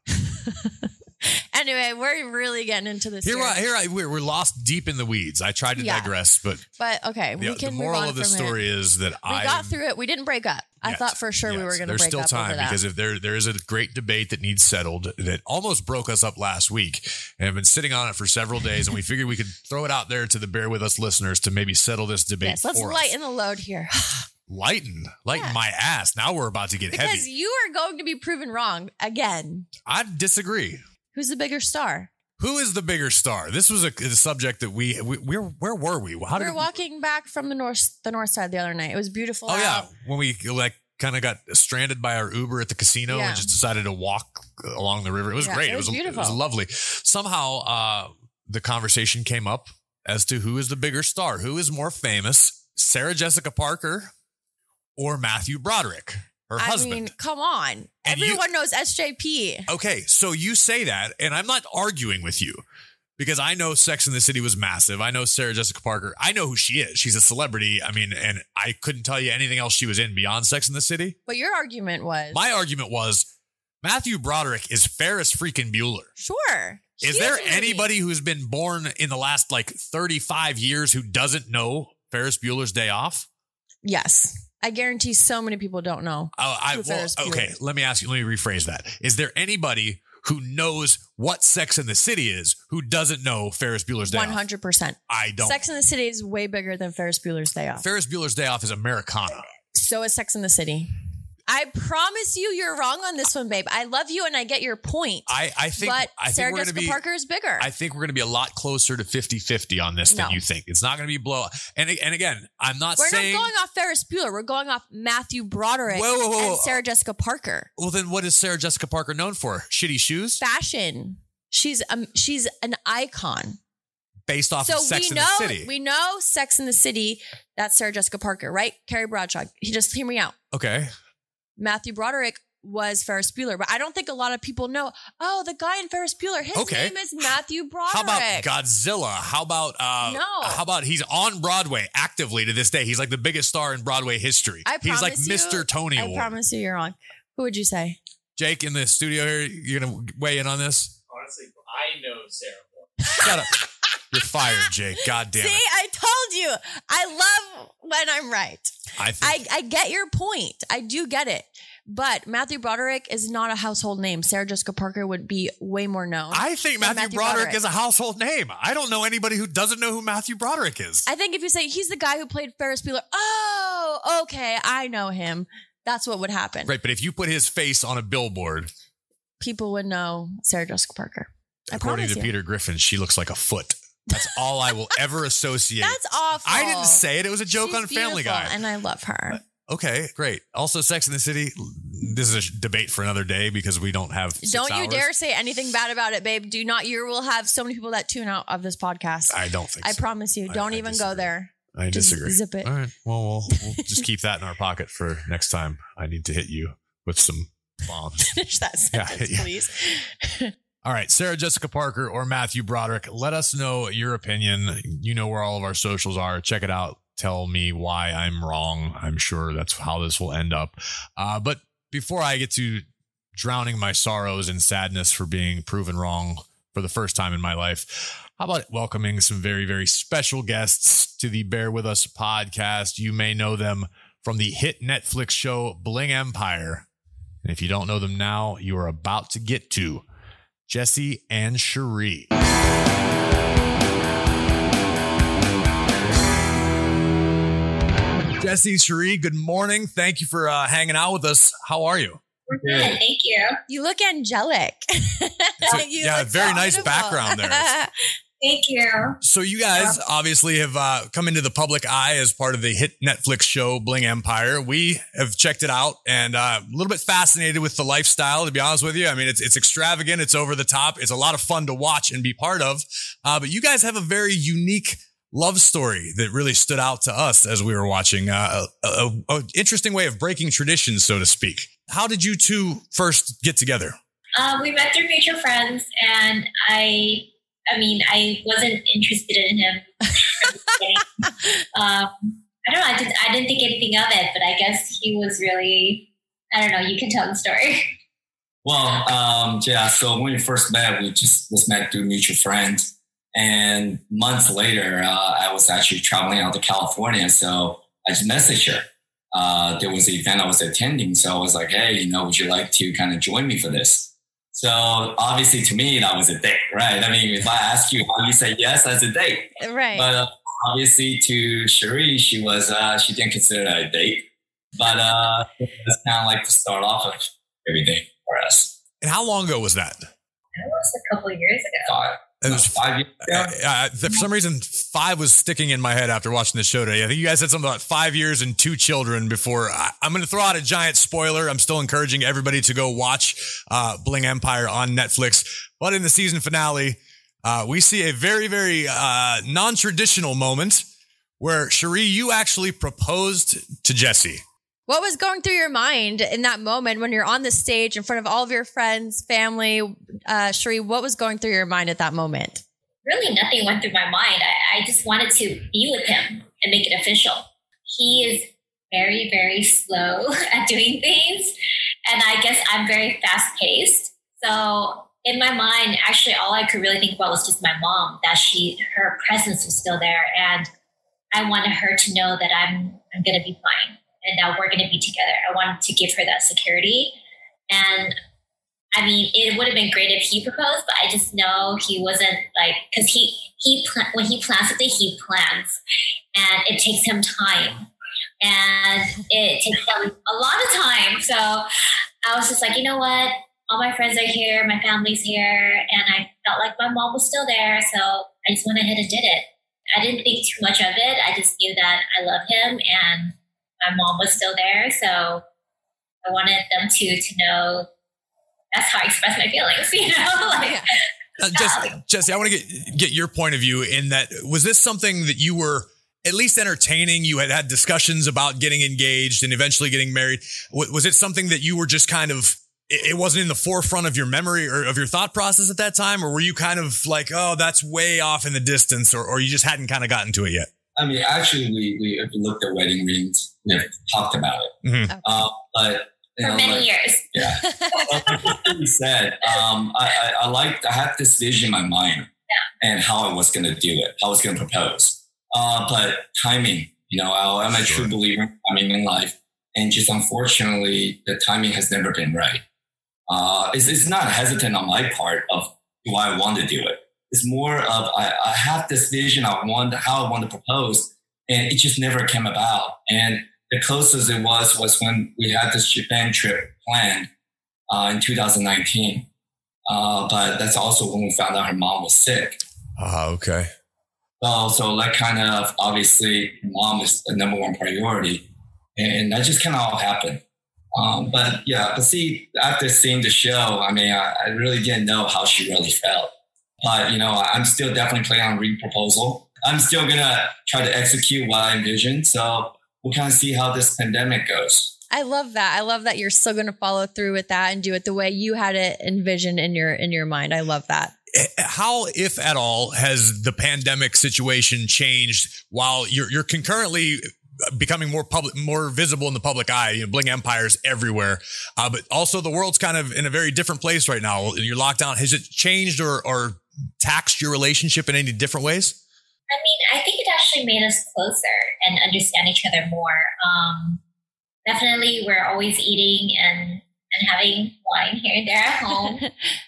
Speaker 3: Anyway, we're really getting into this.
Speaker 2: Here, I, here I, we're, we're lost deep in the weeds. I tried to
Speaker 3: Yeah.
Speaker 2: digress, but
Speaker 3: But okay, we
Speaker 2: the,
Speaker 3: can
Speaker 2: the
Speaker 3: move
Speaker 2: moral
Speaker 3: on
Speaker 2: of the
Speaker 3: from
Speaker 2: story
Speaker 3: it.
Speaker 2: is that
Speaker 3: We
Speaker 2: I
Speaker 3: got through it. We didn't break up. I
Speaker 2: Yes,
Speaker 3: thought for sure we
Speaker 2: yes.
Speaker 3: were going to
Speaker 2: There's
Speaker 3: break
Speaker 2: still
Speaker 3: up
Speaker 2: time
Speaker 3: over that.
Speaker 2: because if there there is a great debate that needs settled that almost broke us up last week, and I've been sitting on it for several days, and we figured we could throw it out there to the Bear With Us listeners to maybe settle this debate.
Speaker 3: Yes, let's
Speaker 2: for
Speaker 3: lighten
Speaker 2: us.
Speaker 3: the load here.
Speaker 2: Lighten, lighten
Speaker 3: Yeah.
Speaker 2: my ass. Now we're about to get
Speaker 3: Because
Speaker 2: heavy.
Speaker 3: you are going to be proven wrong again.
Speaker 2: I disagree.
Speaker 3: Who's the bigger star?
Speaker 2: Who is the bigger star? This was a, a subject that we, we where where were we? How
Speaker 3: We
Speaker 2: did
Speaker 3: were walking back from the north the north side the other night. It was beautiful.
Speaker 2: Oh
Speaker 3: out.
Speaker 2: yeah, when we like kind of got stranded by our Uber at the casino
Speaker 3: Yeah.
Speaker 2: and just decided to walk along the river. It was
Speaker 3: Yeah,
Speaker 2: great.
Speaker 3: it
Speaker 2: It
Speaker 3: was
Speaker 2: was,
Speaker 3: beautiful.
Speaker 2: It was lovely. Somehow uh, the conversation came up as to who is the bigger star, who is more famous, Sarah Jessica Parker or Matthew Broderick, her
Speaker 3: I
Speaker 2: husband.
Speaker 3: mean, come on.
Speaker 2: And you-
Speaker 3: Everyone knows S J P.
Speaker 2: Okay, so you say that, and I'm not arguing with you because I know Sex and the City was massive. I know Sarah Jessica Parker. I know who she is. She's a celebrity. I mean, and I couldn't tell you anything else she was in beyond Sex and the City.
Speaker 3: But your argument was
Speaker 2: My argument was Matthew Broderick is Ferris freaking Bueller.
Speaker 3: sure.
Speaker 2: Is
Speaker 3: He
Speaker 2: there
Speaker 3: really-
Speaker 2: anybody who's been born in the last like thirty-five years who doesn't know Ferris Bueller's Day Off?
Speaker 3: Yes. I guarantee so many people don't know.
Speaker 2: Uh, I,
Speaker 3: Who
Speaker 2: well,
Speaker 3: Ferris Bueller
Speaker 2: okay,
Speaker 3: is.
Speaker 2: let me ask you, let me rephrase that. Is there anybody who knows what Sex and the City is who doesn't know Ferris Bueller's Day
Speaker 3: one
Speaker 2: Off?
Speaker 3: hundred percent.
Speaker 2: I don't.
Speaker 3: Sex in the City is way bigger than Ferris Bueller's Day Off.
Speaker 2: Ferris Bueller's Day Off is Americana.
Speaker 3: So is Sex in the City. I promise you, you're wrong on this one, babe. I love you and I get your point.
Speaker 2: I, I think,
Speaker 3: but
Speaker 2: I think
Speaker 3: Sarah
Speaker 2: we're going to
Speaker 3: Jessica
Speaker 2: be.
Speaker 3: Parker is bigger.
Speaker 2: I think we're going to be a lot closer to fifty-fifty on this than
Speaker 3: No.
Speaker 2: you think. It's not going to be blow. And and again, I'm not
Speaker 3: We're
Speaker 2: saying.
Speaker 3: not going off Ferris Bueller. We're going off Matthew Broderick
Speaker 2: Whoa, whoa, whoa, whoa.
Speaker 3: and Sarah Jessica Parker.
Speaker 2: Well, then what is Sarah Jessica Parker known for? Shitty shoes?
Speaker 3: Fashion. She's um, she's an icon.
Speaker 2: Based off
Speaker 3: So
Speaker 2: of Sex
Speaker 3: we
Speaker 2: in
Speaker 3: know
Speaker 2: the City.
Speaker 3: we know Sex in the City. That's Sarah Jessica Parker, right? Carrie Bradshaw. He just hear me out.
Speaker 2: Okay.
Speaker 3: Matthew Broderick was Ferris Bueller, but I don't think a lot of people know. Oh, the guy in Ferris Bueller. His
Speaker 2: Okay.
Speaker 3: name is Matthew Broderick.
Speaker 2: How about Godzilla? How about uh
Speaker 3: No.
Speaker 2: how about he's on Broadway actively to this day? He's like the biggest star in Broadway history.
Speaker 3: I
Speaker 2: He's like
Speaker 3: promise you-
Speaker 2: Mister Tony
Speaker 3: I
Speaker 2: Award.
Speaker 3: promise you, you're wrong. Who would you say?
Speaker 2: Jake in the studio here, you're gonna weigh in on this?
Speaker 4: Honestly, I know Sarah more.
Speaker 2: Shut up. You're fired, Jake. God damn
Speaker 3: See,
Speaker 2: it.
Speaker 3: I told you. I love when I'm right.
Speaker 2: I think
Speaker 3: I, I get your point. I do get it. But Matthew Broderick is not a household name. Sarah Jessica Parker would be way more known.
Speaker 2: I think
Speaker 3: than
Speaker 2: Matthew, Broderick, is a household name. I don't know anybody who doesn't know who Matthew Broderick is.
Speaker 3: I think if you say he's the guy who played Ferris Bueller, oh, okay, I know him. That's what would happen.
Speaker 2: Right. But if you put his face on a billboard,
Speaker 3: people would know Sarah Jessica Parker. I
Speaker 2: according
Speaker 3: promise
Speaker 2: to
Speaker 3: you.
Speaker 2: Peter Griffin, she looks like a foot. That's all I will ever associate.
Speaker 3: That's awful.
Speaker 2: I didn't say it. It was a joke
Speaker 3: She's
Speaker 2: on Family
Speaker 3: beautiful,
Speaker 2: Guy.
Speaker 3: and I love her.
Speaker 2: Okay, great. Also, Sex in the City. This is a debate for another day because we don't have six
Speaker 3: Don't you
Speaker 2: hours.
Speaker 3: dare say anything bad about it, babe. Do not. You will have so many people that tune out of this podcast.
Speaker 2: I don't think
Speaker 3: I
Speaker 2: so.
Speaker 3: promise you.
Speaker 2: I-
Speaker 3: Don't
Speaker 2: I
Speaker 3: even
Speaker 2: disagree.
Speaker 3: go there.
Speaker 2: I
Speaker 3: Just
Speaker 2: disagree.
Speaker 3: zip it.
Speaker 2: All right. Well, we'll, we'll just keep that in our pocket for next time. I need to hit you with some bombs.
Speaker 3: Finish that
Speaker 2: Yeah,
Speaker 3: sentence,
Speaker 2: yeah.
Speaker 3: please.
Speaker 2: All right, Sarah Jessica Parker or Matthew Broderick, let us know your opinion. You know where all of our socials are. Check it out. Tell me why I'm wrong. I'm sure that's how this will end up. Uh, but before I get to drowning my sorrows and sadness for being proven wrong for the first time in my life, how about welcoming some very, very special guests to the Bear With Us podcast? You may know them from the hit Netflix show Bling Empire. And if you don't know them now, you are about to get to Jesse and Cherie. Jesse, Cherie, good morning. Thank you for uh, hanging out with us. How are you?
Speaker 5: We're good. Thank you.
Speaker 3: You look angelic. You
Speaker 2: yeah,
Speaker 3: look
Speaker 2: very
Speaker 3: so
Speaker 2: nice
Speaker 3: beautiful.
Speaker 2: background there.
Speaker 5: Thank you.
Speaker 2: So you guys obviously have uh, come into the public eye as part of the hit Netflix show Bling Empire. We have checked it out and uh, a little bit fascinated with the lifestyle, to be honest with you. I mean, it's it's extravagant. It's over the top. It's a lot of fun to watch and be part of. Uh, but you guys have a very unique love story that really stood out to us as we were watching. Uh, a, a, a interesting way of breaking traditions, so to speak. How did you two first get together?
Speaker 5: Uh, we met through mutual friends, and I, I mean, I wasn't interested in him. um, I don't know. I didn't. I didn't think anything of it, but I guess he was really. I don't know. You can tell the story.
Speaker 6: Well, um, yeah. So when we first met, we just was met through mutual friends. And months later, uh, I was actually traveling out to California. So I just messaged her. Uh, there was an event I was attending. So I was like, hey, you know, would you like to kind of join me for this? So obviously to me, that was a date, right? I mean, if I ask you how you say yes, that's a date.
Speaker 3: Right.
Speaker 6: But uh, obviously to Cherie, she was, uh, she didn't consider that a date. But uh, it's kind of like the start off of everything for us.
Speaker 2: And how long ago was that?
Speaker 5: It was a couple of years ago.
Speaker 6: Five.
Speaker 2: It was
Speaker 6: five years ago.
Speaker 2: Uh, uh, for some reason, five was sticking in my head after watching this show today. I think you guys said something about five years and two children before. I, I'm going to throw out a giant spoiler. I'm still encouraging everybody to go watch uh, Bling Empire on Netflix. But in the season finale, uh, we see a very, very uh, non-traditional moment where, Cherie, you actually proposed to Jesse.
Speaker 3: What was going through your mind in that moment when you're on the stage in front of all of your friends, family? Uh, Cherie, what was going through your mind at that moment?
Speaker 5: Really, nothing went through my mind. I, I just wanted to be with him and make it official. He is very, very slow at doing things. And I guess I'm very fast paced. So in my mind, actually, all I could really think about was just my mom, that she, her presence was still there. And I wanted her to know that I'm, I'm going to be fine. And that we're going to be together. I wanted to give her that security. And I mean, it would have been great if he proposed, but I just know he wasn't like, because he, he pl- when he plans something, he plans. And it takes him time. And it takes him a lot of time. So I was just like, you know what? All my friends are here. My family's here. And I felt like my mom was still there. So I just went ahead and did it. I didn't think too much of it. I just knew that I love him and my mom was still there, so I wanted them to to know that's how I express my feelings, you know? like,
Speaker 2: Uh, Jesse, Jesse, I want to get get your point of view in that. Was this something that you were at least entertaining? You had had discussions about getting engaged and eventually getting married. W- was it something that you were just kind of, it, it wasn't in the forefront of your memory or of your thought process at that time? Or were you kind of like, oh, that's way off in the distance, or, or you just hadn't kind of gotten to it yet?
Speaker 6: I mean, actually, we, we if you looked at wedding rings, we have talked about it.
Speaker 2: Mm-hmm.
Speaker 3: Okay.
Speaker 6: Uh, but you
Speaker 5: for
Speaker 6: know,
Speaker 5: many
Speaker 6: like,
Speaker 5: years.
Speaker 6: Yeah. Like you said, um, I, I, I liked, I had this vision in my mind
Speaker 5: Yeah.
Speaker 6: and how I was going to do it, how I was going to propose. Uh, but timing, you know, I, I'm a
Speaker 2: Sure.
Speaker 6: true believer in timing in life. And just unfortunately, the timing has never been right. Uh, it's, it's not hesitant on my part of do I want to do it. It's more of I, I have this vision I want how I want to propose, and it just never came about. And the closest it was was when we had this Japan trip planned uh, in two thousand nineteen. Uh, but that's also when we found out her mom was sick.
Speaker 2: Ah, uh, okay.
Speaker 6: So, so that kind of, obviously, mom is the number one priority. And that just kind of all happened. Um, but yeah, but see, after seeing the show, I mean, I, I really didn't know how she really felt. But, you know, I'm still definitely playing on re-proposal. I'm still going to try to execute what I envisioned. So we'll kind of see how this pandemic goes.
Speaker 3: I love that. I love that you're still going to follow through with that and do it the way you had it envisioned in your in your mind. I love that.
Speaker 2: How, if at all, has the pandemic situation changed while you're you're concurrently becoming more public, more visible in the public eye? You know, Bling Empire's everywhere, uh, but also the world's kind of in a very different place right now. Your lockdown, has it changed or, or taxed your relationship in any different ways?
Speaker 5: I mean, I think it actually made us closer and understand each other more. Um, Definitely, we're always eating and, and having wine here and there at home.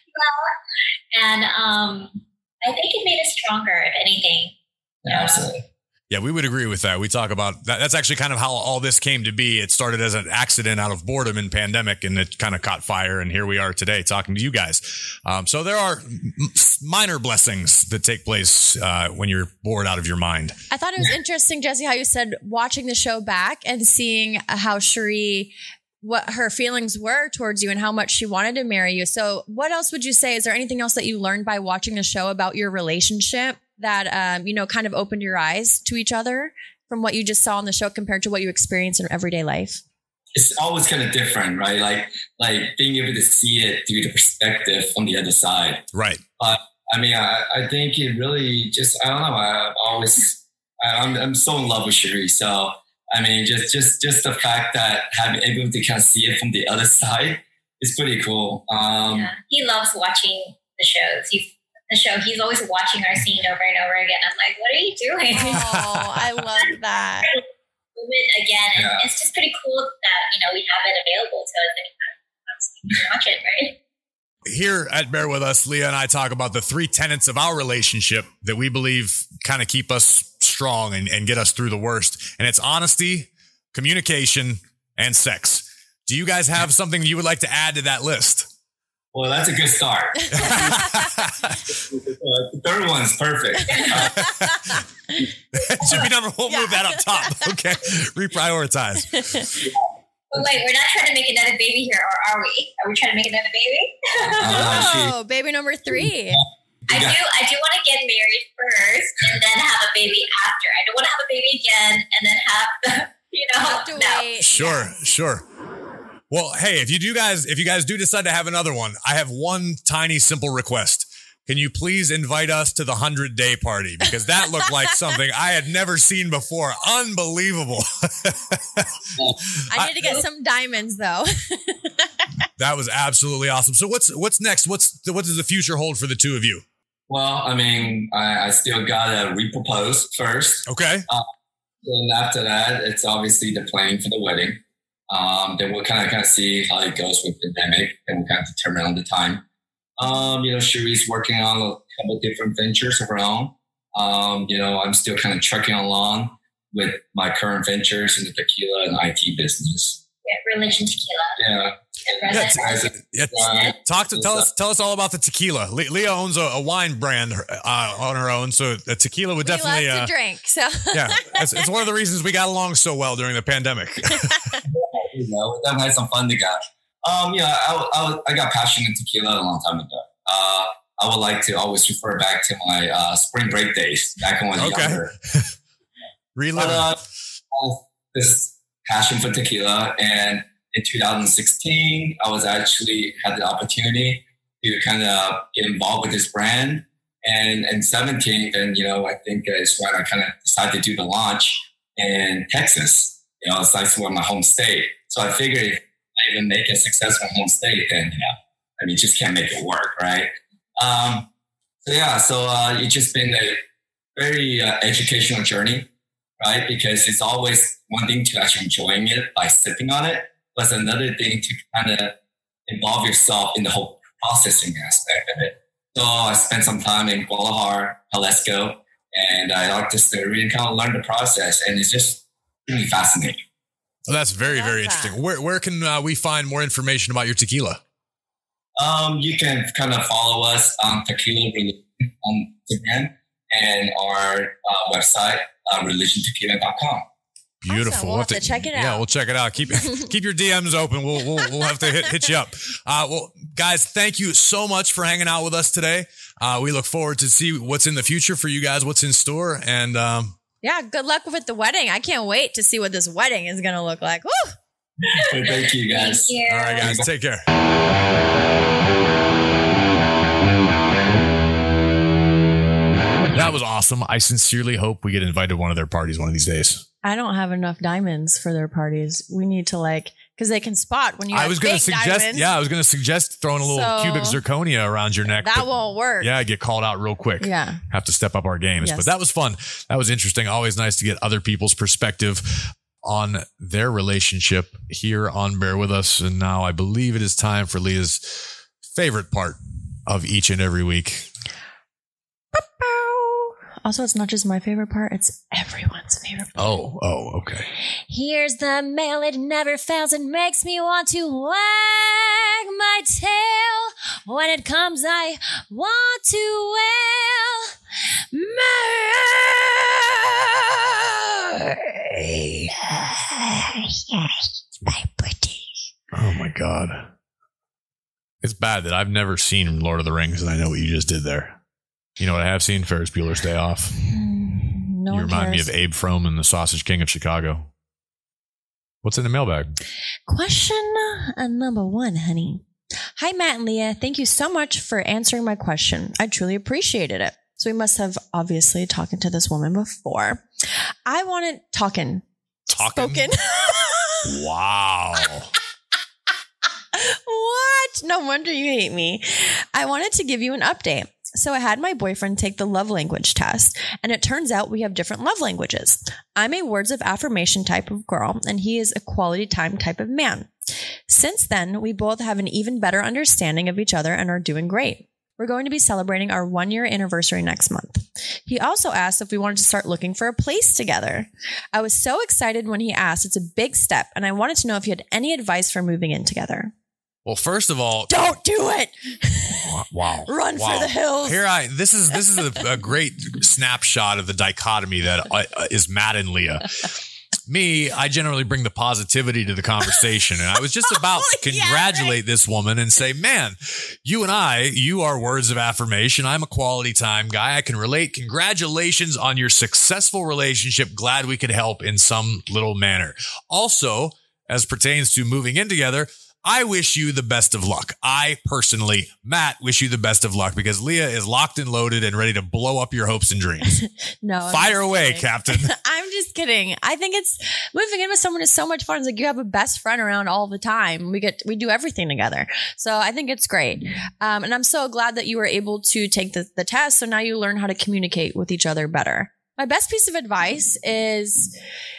Speaker 5: and um, I think it made us stronger, if anything.
Speaker 6: Yeah, absolutely.
Speaker 2: Yeah, we would agree with that. We talk about that. That's actually kind of how all this came to be. It started as an accident out of boredom in pandemic, and it kind of caught fire. And here we are today talking to you guys. Um, so there are minor blessings that take place uh, when you're bored out of your mind.
Speaker 3: I thought it was interesting, Jesse, how you said watching the show back and seeing how Cherie, what her feelings were towards you and how much she wanted to marry you. So what else would you say? Is there anything else that you learned by watching the show about your relationship that, um, you know, kind of opened your eyes to each other from what you just saw on the show compared to what you experience in everyday life?
Speaker 6: It's always kind of different, right? Like, like being able to see it through the perspective from the other side.
Speaker 2: Right.
Speaker 6: But I mean, I, I think it really just, I don't know. I always, I, I'm, I'm so in love with Cherie. So, I mean, just, just, just the fact that having able to kind of see it from the other side is pretty cool. Um,
Speaker 5: yeah. He loves watching the shows. He's, the show. He's always watching our scene over and over again. I'm like, what are you doing?
Speaker 3: Oh, I love that.
Speaker 5: Again, and yeah. It's just pretty cool that, you know, we have it available to us and we can watch it, right?
Speaker 2: Here at Bear With Us, Leah and I talk about the three tenets of our relationship that we believe kind of keep us strong and, and get us through the worst. And it's honesty, communication, and sex. Do you guys have something you would like to add to that list?
Speaker 6: Well, that's a good start. The third one's perfect.
Speaker 2: That should be number one. We'll move that up top. Okay. Reprioritize.
Speaker 5: But wait, we're not trying to make another baby here, or are we? Are we trying to make another baby?
Speaker 3: Oh, baby number three.
Speaker 5: I do I do want to get married first and then have a baby after. I don't want to have a baby again and then have the, you know, have to no.
Speaker 3: wait.
Speaker 2: Sure, yeah. sure. Well, hey, if you do guys, if you guys do decide to have another one, I have one tiny simple request. Can you please invite us to the hundred day party? Because that looked like something I had never seen before. Unbelievable.
Speaker 3: I need to get some diamonds though.
Speaker 2: That was absolutely awesome. So what's, what's next? What's the, what does the future hold for the two of you?
Speaker 6: Well, I mean, I, I still got to repropose first.
Speaker 2: Okay.
Speaker 6: Uh, and after that, it's obviously the planning for the wedding. Um, then we'll kind of kind of see how it goes with the pandemic, and we'll kind of determine on the time. Um, you know, Cherie's working on a couple of different ventures of her own. Um, you know, I'm still kind of trucking along with my current ventures in the tequila and I T business.
Speaker 5: Yeah, religion tequila.
Speaker 6: Yeah.
Speaker 5: Yeah,
Speaker 2: yeah, uh, talk to tell us tell us all about the tequila. Le- Leah owns a, a wine brand uh, on her own, so the tequila would
Speaker 3: we
Speaker 2: definitely
Speaker 3: love
Speaker 2: uh,
Speaker 3: to drink. So
Speaker 2: yeah, it's, it's one of the reasons we got along so well during the pandemic.
Speaker 6: You know, we definitely had some fun together. Um, yeah, I, I, I got passionate in tequila a long time ago. Uh, I would like to always refer back to my uh, spring break days back when I was
Speaker 2: okay.
Speaker 6: younger.
Speaker 2: Relive.
Speaker 6: Uh, this passion for tequila, and in two thousand sixteen, I was actually had the opportunity to kind of get involved with this brand. And in seventeen, then, you know, I think it's when I kind of decided to do the launch in Texas. You know, it's like where my home state. So I figured if I even make a successful home state, then, you know, I mean, you just can't make it work, right? Um, so yeah, so uh, it's just been a very uh, educational journey, right? Because it's always one thing to actually enjoying it by sipping on it, but another thing to kind of involve yourself in the whole processing aspect of it. So I spent some time in Guadalajara, Jalisco, and I like distillery and kind of learned the process, and it's just really fascinating.
Speaker 2: Well, that's very,
Speaker 3: I love
Speaker 2: very
Speaker 3: that.
Speaker 2: interesting. Where where can uh, we find more information about your tequila?
Speaker 6: Um, you can kind of follow us on Tequila Religion on Instagram and our uh, website, uh, religion tequila dot com.
Speaker 2: Beautiful.
Speaker 3: Awesome. We'll have to check it
Speaker 2: Yeah,
Speaker 3: out.
Speaker 2: we'll check it out. Keep keep your D Ms open. We'll we'll, we'll have to hit, hit you up. Uh, well, guys, thank you so much for hanging out with us today. Uh, we look forward to see what's in the future for you guys, what's in store, and um,
Speaker 3: Yeah, good luck with the wedding. I can't wait to see what this wedding is going to look like. Woo!
Speaker 6: Well, thank you, guys.
Speaker 5: Thank you.
Speaker 2: all right, guys, take care. That was awesome. I sincerely hope we get invited to one of their parties one of these days.
Speaker 3: I don't have enough diamonds for their parties. We need to like, because they can spot when you
Speaker 2: I
Speaker 3: have
Speaker 2: was going to
Speaker 3: fake
Speaker 2: suggest,
Speaker 3: diamonds.
Speaker 2: yeah, I was going to suggest throwing a little
Speaker 3: So,
Speaker 2: cubic zirconia around your neck.
Speaker 3: That
Speaker 2: but-
Speaker 3: won't work.
Speaker 2: Yeah, get called out real quick.
Speaker 3: Yeah.
Speaker 2: Have to step up our games.
Speaker 3: Yes.
Speaker 2: But that was fun. That was interesting. Always nice to get other people's perspective on their relationship here on Bear With Us. And now I believe it is time for Leah's favorite part of each and every week.
Speaker 3: Also, it's not just my favorite part, it's everyone's favorite part.
Speaker 2: Oh, oh, okay.
Speaker 3: Here's the mail, it never fails. It makes me want to wag my tail. When it comes, I want to wail. My pretty.
Speaker 2: Oh my God. It's bad that I've never seen Lord of the Rings and I know what you just did there. You know what I have seen? Ferris Bueller's Day Off.
Speaker 3: No
Speaker 2: you
Speaker 3: one
Speaker 2: remind
Speaker 3: cares.
Speaker 2: me of Abe Fromm and the Sausage King of Chicago. What's in the mailbag?
Speaker 3: Question uh, number one, honey. Hi, Matt and Leah. Thank you so much for answering my question. I truly appreciated it. So we must have obviously talking to this woman before. I wanted talking.
Speaker 2: Talking?
Speaker 3: Spoken.
Speaker 2: Wow.
Speaker 3: What? No wonder you hate me. I wanted to give you an update. So I had my boyfriend take the love language test, and it turns out we have different love languages. I'm a words of affirmation type of girl, and he is a quality time type of man. Since then, we both have an even better understanding of each other and are doing great. We're going to be celebrating our one year anniversary next month. He also asked if we wanted to start looking for a place together. I was so excited when he asked. It's a big step, and I wanted to know if you had any advice for moving in together.
Speaker 2: Well, first of all,
Speaker 3: Don't do it.
Speaker 2: wow.
Speaker 3: Run
Speaker 2: wow.
Speaker 3: for the hills.
Speaker 2: Here I this is this is a, a great snapshot of the dichotomy that uh, is Matt and Leah. Me, I generally bring the positivity to the conversation. And I was just about to
Speaker 3: Yeah,
Speaker 2: congratulate this woman and say, man, you and I, you are words of affirmation. I'm a quality time guy. I can relate. Congratulations on your successful relationship. Glad we could help in some little manner. Also, as pertains to moving in together, I wish you the best of luck. I personally, Matt, wish you the best of luck because Leah is locked and loaded and ready to blow up your hopes and dreams.
Speaker 3: No, I'm
Speaker 2: Fire
Speaker 3: just
Speaker 2: away,
Speaker 3: kidding.
Speaker 2: Captain.
Speaker 3: I'm just kidding. I think it's moving in with someone is so much fun. It's like you have a best friend around all the time. We get we do everything together. So I think it's great. Um, and I'm so glad that you were able to take the, the test. So now you learn how to communicate with each other better. My best piece of advice is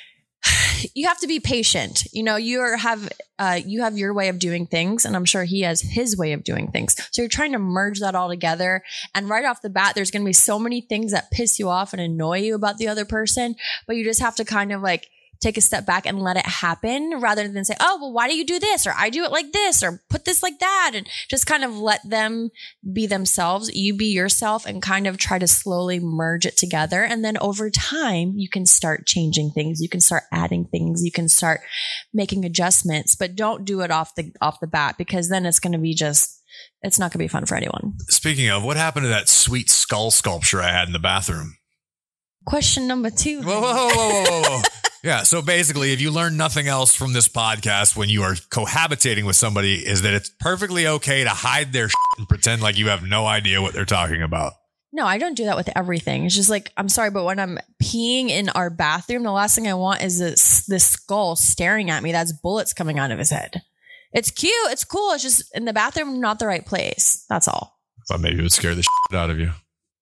Speaker 3: you have to be patient. You know, you are, have uh, you have your way of doing things, and I'm sure he has his way of doing things. So you're trying to merge that all together. And right off the bat, there's going to be so many things that piss you off and annoy you about the other person, but you just have to kind of like take a step back and let it happen rather than say, oh, well, why do you do this? Or I do it like this, or put this like that. And just kind of let them be themselves. You be yourself and kind of try to slowly merge it together. And then over time, you can start changing things. You can start adding things. You can start making adjustments, but don't do it off the, off the bat, because then it's going to be just, it's not going to be fun for anyone.
Speaker 2: Speaking of, what happened to that sweet skull sculpture I had in the bathroom?
Speaker 3: Question number two.
Speaker 2: Whoa, whoa, whoa, whoa, whoa, whoa. Yeah. So basically, if you learn nothing else from this podcast when you are cohabitating with somebody, is that it's perfectly okay to hide their shit and pretend like you have no idea what they're talking about.
Speaker 3: No, I don't do that with everything. It's just like, I'm sorry, but when I'm peeing in our bathroom, the last thing I want is this, this skull staring at me. That's bullets coming out of his head. It's cute. It's cool. It's just in the bathroom, not the right place. That's all.
Speaker 2: Thought maybe it would scare the shit out of you.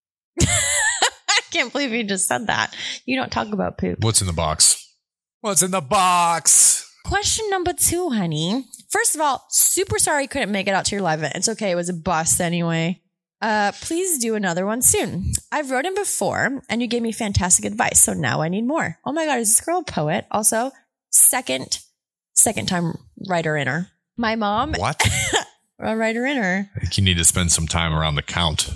Speaker 3: I can't believe you just said that. You don't talk about poop.
Speaker 2: What's in the box? What's in the box?
Speaker 3: Question number two, honey. First of all, super sorry you couldn't make it out to your live event. It's okay. It was a bust anyway. Uh, please do another one soon. I've wrote in before and you gave me fantastic advice. So now I need more. Oh my God, is this girl a poet? Also, second Second time writer-inner. My mom,
Speaker 2: What?
Speaker 3: a writer-inner.
Speaker 2: I think you need to spend some time around the count.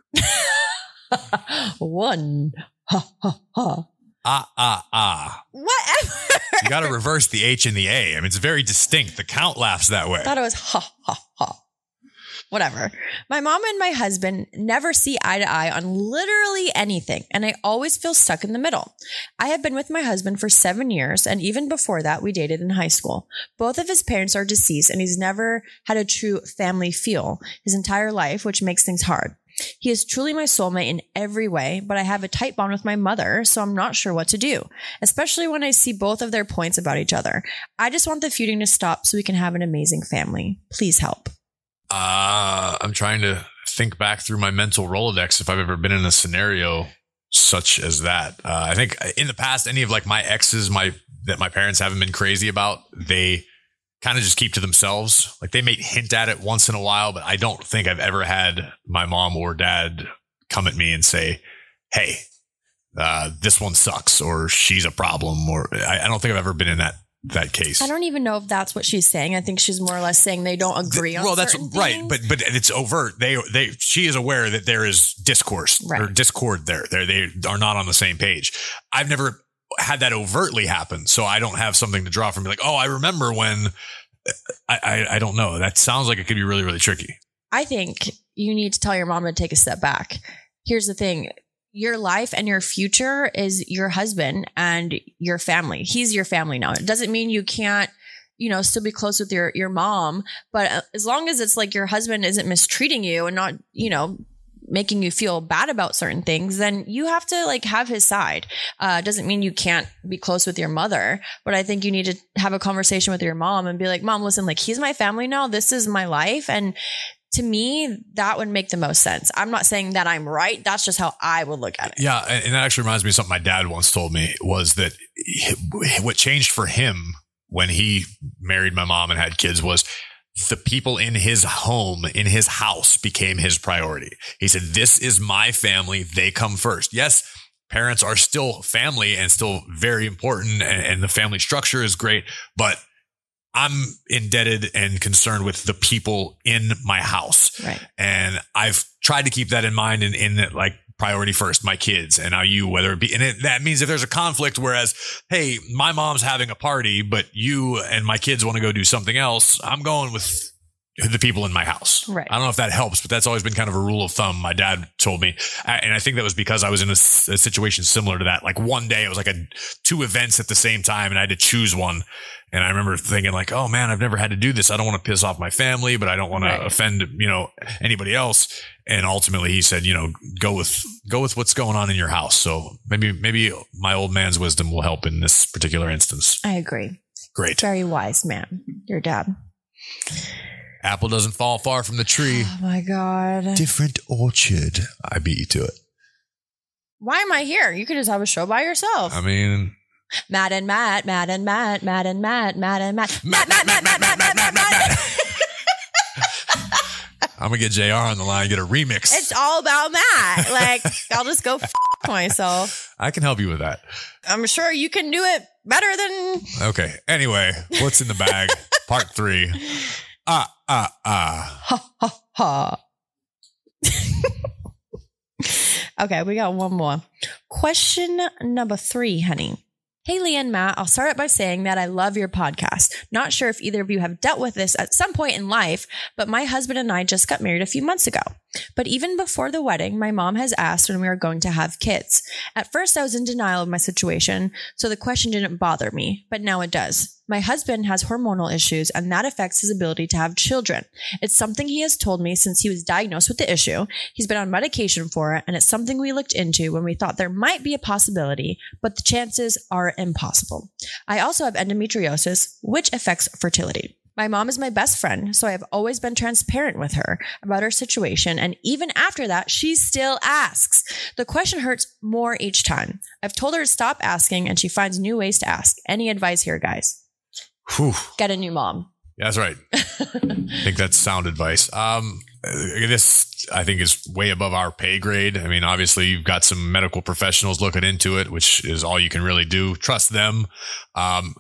Speaker 3: One. Ha, ha, ha.
Speaker 2: Ah, ah, ah.
Speaker 3: Whatever.
Speaker 2: You got to reverse the H and the A. I mean, it's very distinct. The count laughs that way.
Speaker 3: I thought it was ha, ha, ha. Whatever. My mom and my husband never see eye to eye on literally anything, and I always feel stuck in the middle. I have been with my husband for seven years, and even before that, we dated in high school. Both of his parents are deceased, and he's never had a true family feel his entire life, which makes things hard. He is truly my soulmate in every way, but I have a tight bond with my mother, so I'm not sure what to do, especially when I see both of their points about each other. I just want the feuding to stop so we can have an amazing family. Please help.
Speaker 2: Uh, I'm trying to think back through my mental Rolodex if I've ever been in a scenario such as that. Uh, I think in the past, any of like my exes, my that my parents haven't been crazy about, they kind of just keep to themselves. Like they may hint at it once in a while, but I don't think I've ever had my mom or dad come at me and say, "Hey, uh, this one sucks," or "She's a problem," or I, I don't think I've ever been in that. that case.
Speaker 3: I don't even know if that's what she's saying. I think she's more or less saying they don't agree on
Speaker 2: well, that's
Speaker 3: certain
Speaker 2: right,
Speaker 3: things.
Speaker 2: but but it's overt. They they she is aware that there is discourse
Speaker 3: Right.
Speaker 2: or discord there. They they are not on the same page. I've never had that overtly happen, so I don't have something to draw from. Like, oh, I remember when. I, I I don't know. That sounds like it could be really really tricky.
Speaker 3: I think you need to tell your mom to take a step back. Here's the thing. Your life and your future is your husband and your family. He's your family now. It doesn't mean you can't, you know, still be close with your, your mom, but as long as it's like your husband isn't mistreating you and not, you know, making you feel bad about certain things, then you have to like have his side. Uh, doesn't mean you can't be close with your mother, but I think you need to have a conversation with your mom and be like, Mom, listen, like he's my family now. This is my life. And to me, that would make the most sense. I'm not saying that I'm right. That's just how I would look at it.
Speaker 2: Yeah, and that actually reminds me of something my dad once told me was that he, what changed for him when he married my mom and had kids was the people in his home, in his house became his priority. He said, this is my family. They come first. Yes, parents are still family and still very important, and, and the family structure is great, but I'm indebted and concerned with the people in my house.
Speaker 3: Right.
Speaker 2: And I've tried to keep that in mind in, in like priority first, my kids, and now you, whether it be, and it, that means if there's a conflict, whereas, hey, my mom's having a party, but you and my kids want to go do something else, I'm going with the people in my house.
Speaker 3: Right.
Speaker 2: I don't know if that helps, but that's always been kind of a rule of thumb. My dad told me. And I think that was because I was in a, a situation similar to that. Like one day it was like a two events at the same time and I had to choose one. And I remember thinking like, oh man, I've never had to do this. I don't want to piss off my family, but I don't want
Speaker 3: Right.
Speaker 2: to offend, you know, anybody else. And ultimately he said, you know, go with, go with what's going on in your house. So maybe, maybe my old man's wisdom will help in this particular instance.
Speaker 3: I agree.
Speaker 2: Great.
Speaker 3: Very wise man, your dad.
Speaker 2: Apple doesn't fall far from the tree.
Speaker 3: Oh my God.
Speaker 2: Different orchard. I beat you to it.
Speaker 3: Why am I here? You could just have a show by yourself.
Speaker 2: I mean,
Speaker 3: Matt and Matt, Matt and Matt, Matt and Matt, Matt and Matt, Matt, Matt, Matt, Matt, Matt, Matt, Matt, Matt.
Speaker 2: I'm gonna get J R on the line, get a remix.
Speaker 3: It's all about Matt. Like, I'll just go f- myself.
Speaker 2: I can help you with that.
Speaker 3: I'm sure you can do it better than.
Speaker 2: Okay. Anyway, what's in the bag? Part three. Ah, ah, ah.
Speaker 3: Ha, ha, ha. Okay, we got one more. Question number three, honey. Hey, Leah and Matt, I'll start out by saying that I love your podcast. Not sure if either of you have dealt with this at some point in life, but my husband and I just got married a few months ago. But even before the wedding, my mom has asked when we are going to have kids. At first, I was in denial of my situation, so the question didn't bother me, but now it does. My husband has hormonal issues, and that affects his ability to have children. It's something he has told me since he was diagnosed with the issue. He's been on medication for it, and it's something we looked into when we thought there might be a possibility, but the chances are impossible. I also have endometriosis, which affects fertility. My mom is my best friend, so I have always been transparent with her about her situation, and even after that, she still asks. The question hurts more each time. I've told her to stop asking, and she finds new ways to ask. Any advice here, guys?
Speaker 2: Whew.
Speaker 3: Get a new mom.
Speaker 2: Yeah, that's right. I think that's sound advice. Um, this, I think, is way above our pay grade. I mean, obviously, you've got some medical professionals looking into it, which is all you can really do. Trust them. Um,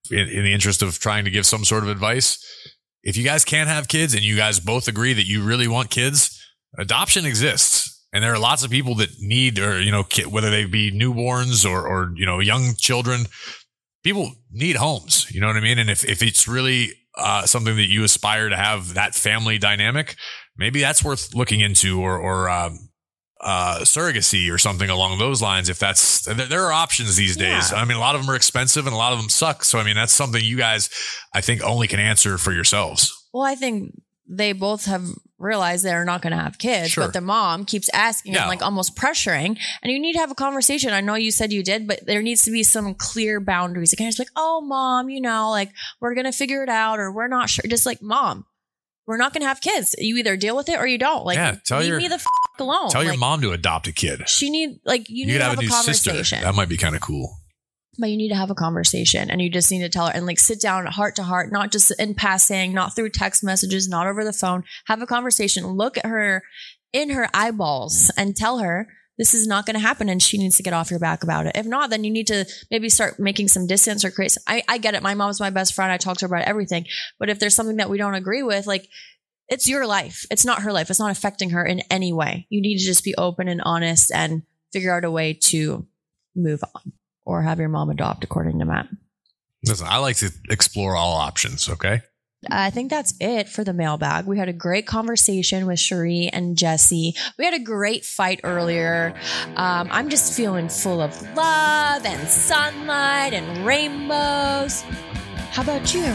Speaker 2: in, in the interest of trying to give some sort of advice, if you guys can't have kids and you guys both agree that you really want kids, adoption exists. And there are lots of people that need, or, you know, whether they be newborns or, or, you know, young children, people need homes. You know what I mean? And if, if it's really uh, something that you aspire to have, that family dynamic, maybe that's worth looking into, or, or, um, uh, surrogacy or something along those lines. If that's, there are options these days.
Speaker 3: Yeah.
Speaker 2: I mean, a lot of them are expensive and a lot of them suck. So, I mean, that's something you guys, I think, only can answer for yourselves.
Speaker 3: Well, I think they both have realized they're not going to have kids,
Speaker 2: Sure.
Speaker 3: but the mom keeps asking
Speaker 2: Yeah.
Speaker 3: and like almost pressuring, and you need to have a conversation. I know you said you did, but there needs to be some clear boundaries. Like, it's like, oh, mom, you know, like we're going to figure it out, or we're not sure. Just like, mom, we're not going to have kids. You either deal with it or you don't. Like,
Speaker 2: Yeah, tell
Speaker 3: leave
Speaker 2: your-
Speaker 3: me the f- alone.
Speaker 2: Tell your
Speaker 3: Like,
Speaker 2: mom to adopt a kid.
Speaker 3: She need like you,
Speaker 2: You
Speaker 3: need
Speaker 2: could
Speaker 3: to
Speaker 2: have
Speaker 3: have
Speaker 2: a
Speaker 3: a,
Speaker 2: new sister.
Speaker 3: conversation.
Speaker 2: That might be kind of cool.
Speaker 3: But you need to have a conversation, and you just need to tell her and like sit down heart to heart, not just in passing, not through text messages, not over the phone. Have a conversation, look at her in her eyeballs and tell her this is not going to happen, and she needs to get off your back about it. If not, then you need to maybe start making some distance or create. I, I get it. My mom's my best friend. I talk to her about everything. But if there's something that we don't agree with, like, it's your life. It's not her life. It's not affecting her in any way. You need to just be open and honest and figure out a way to move on. Or have your mom adopt, according to Matt.
Speaker 2: Listen, I like to explore all options. Okay.
Speaker 3: I think that's it for the mailbag. We had a great conversation with Cherie and Jesse. We had a great fight earlier. Um, I'm just feeling full of love and sunlight and rainbows. How about you?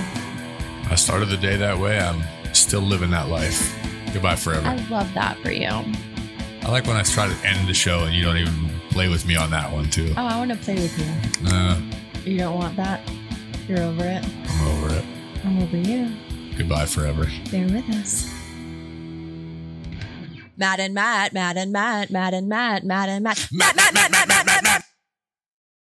Speaker 2: I started the day that way. I'm still living that life. Goodbye forever.
Speaker 3: I love that for you.
Speaker 2: I like when I try to end the show and you don't even play with me on that one too.
Speaker 3: Oh, I want to play with you.
Speaker 2: Uh,
Speaker 3: You don't want that? You're over it?
Speaker 2: I'm over it.
Speaker 3: I'm over you.
Speaker 2: Goodbye forever.
Speaker 3: Bear with us. Matt and Matt, Matt and Matt, Matt and Matt, Matt and Matt, Matt, Matt, Matt, Matt, Matt, Matt, Matt.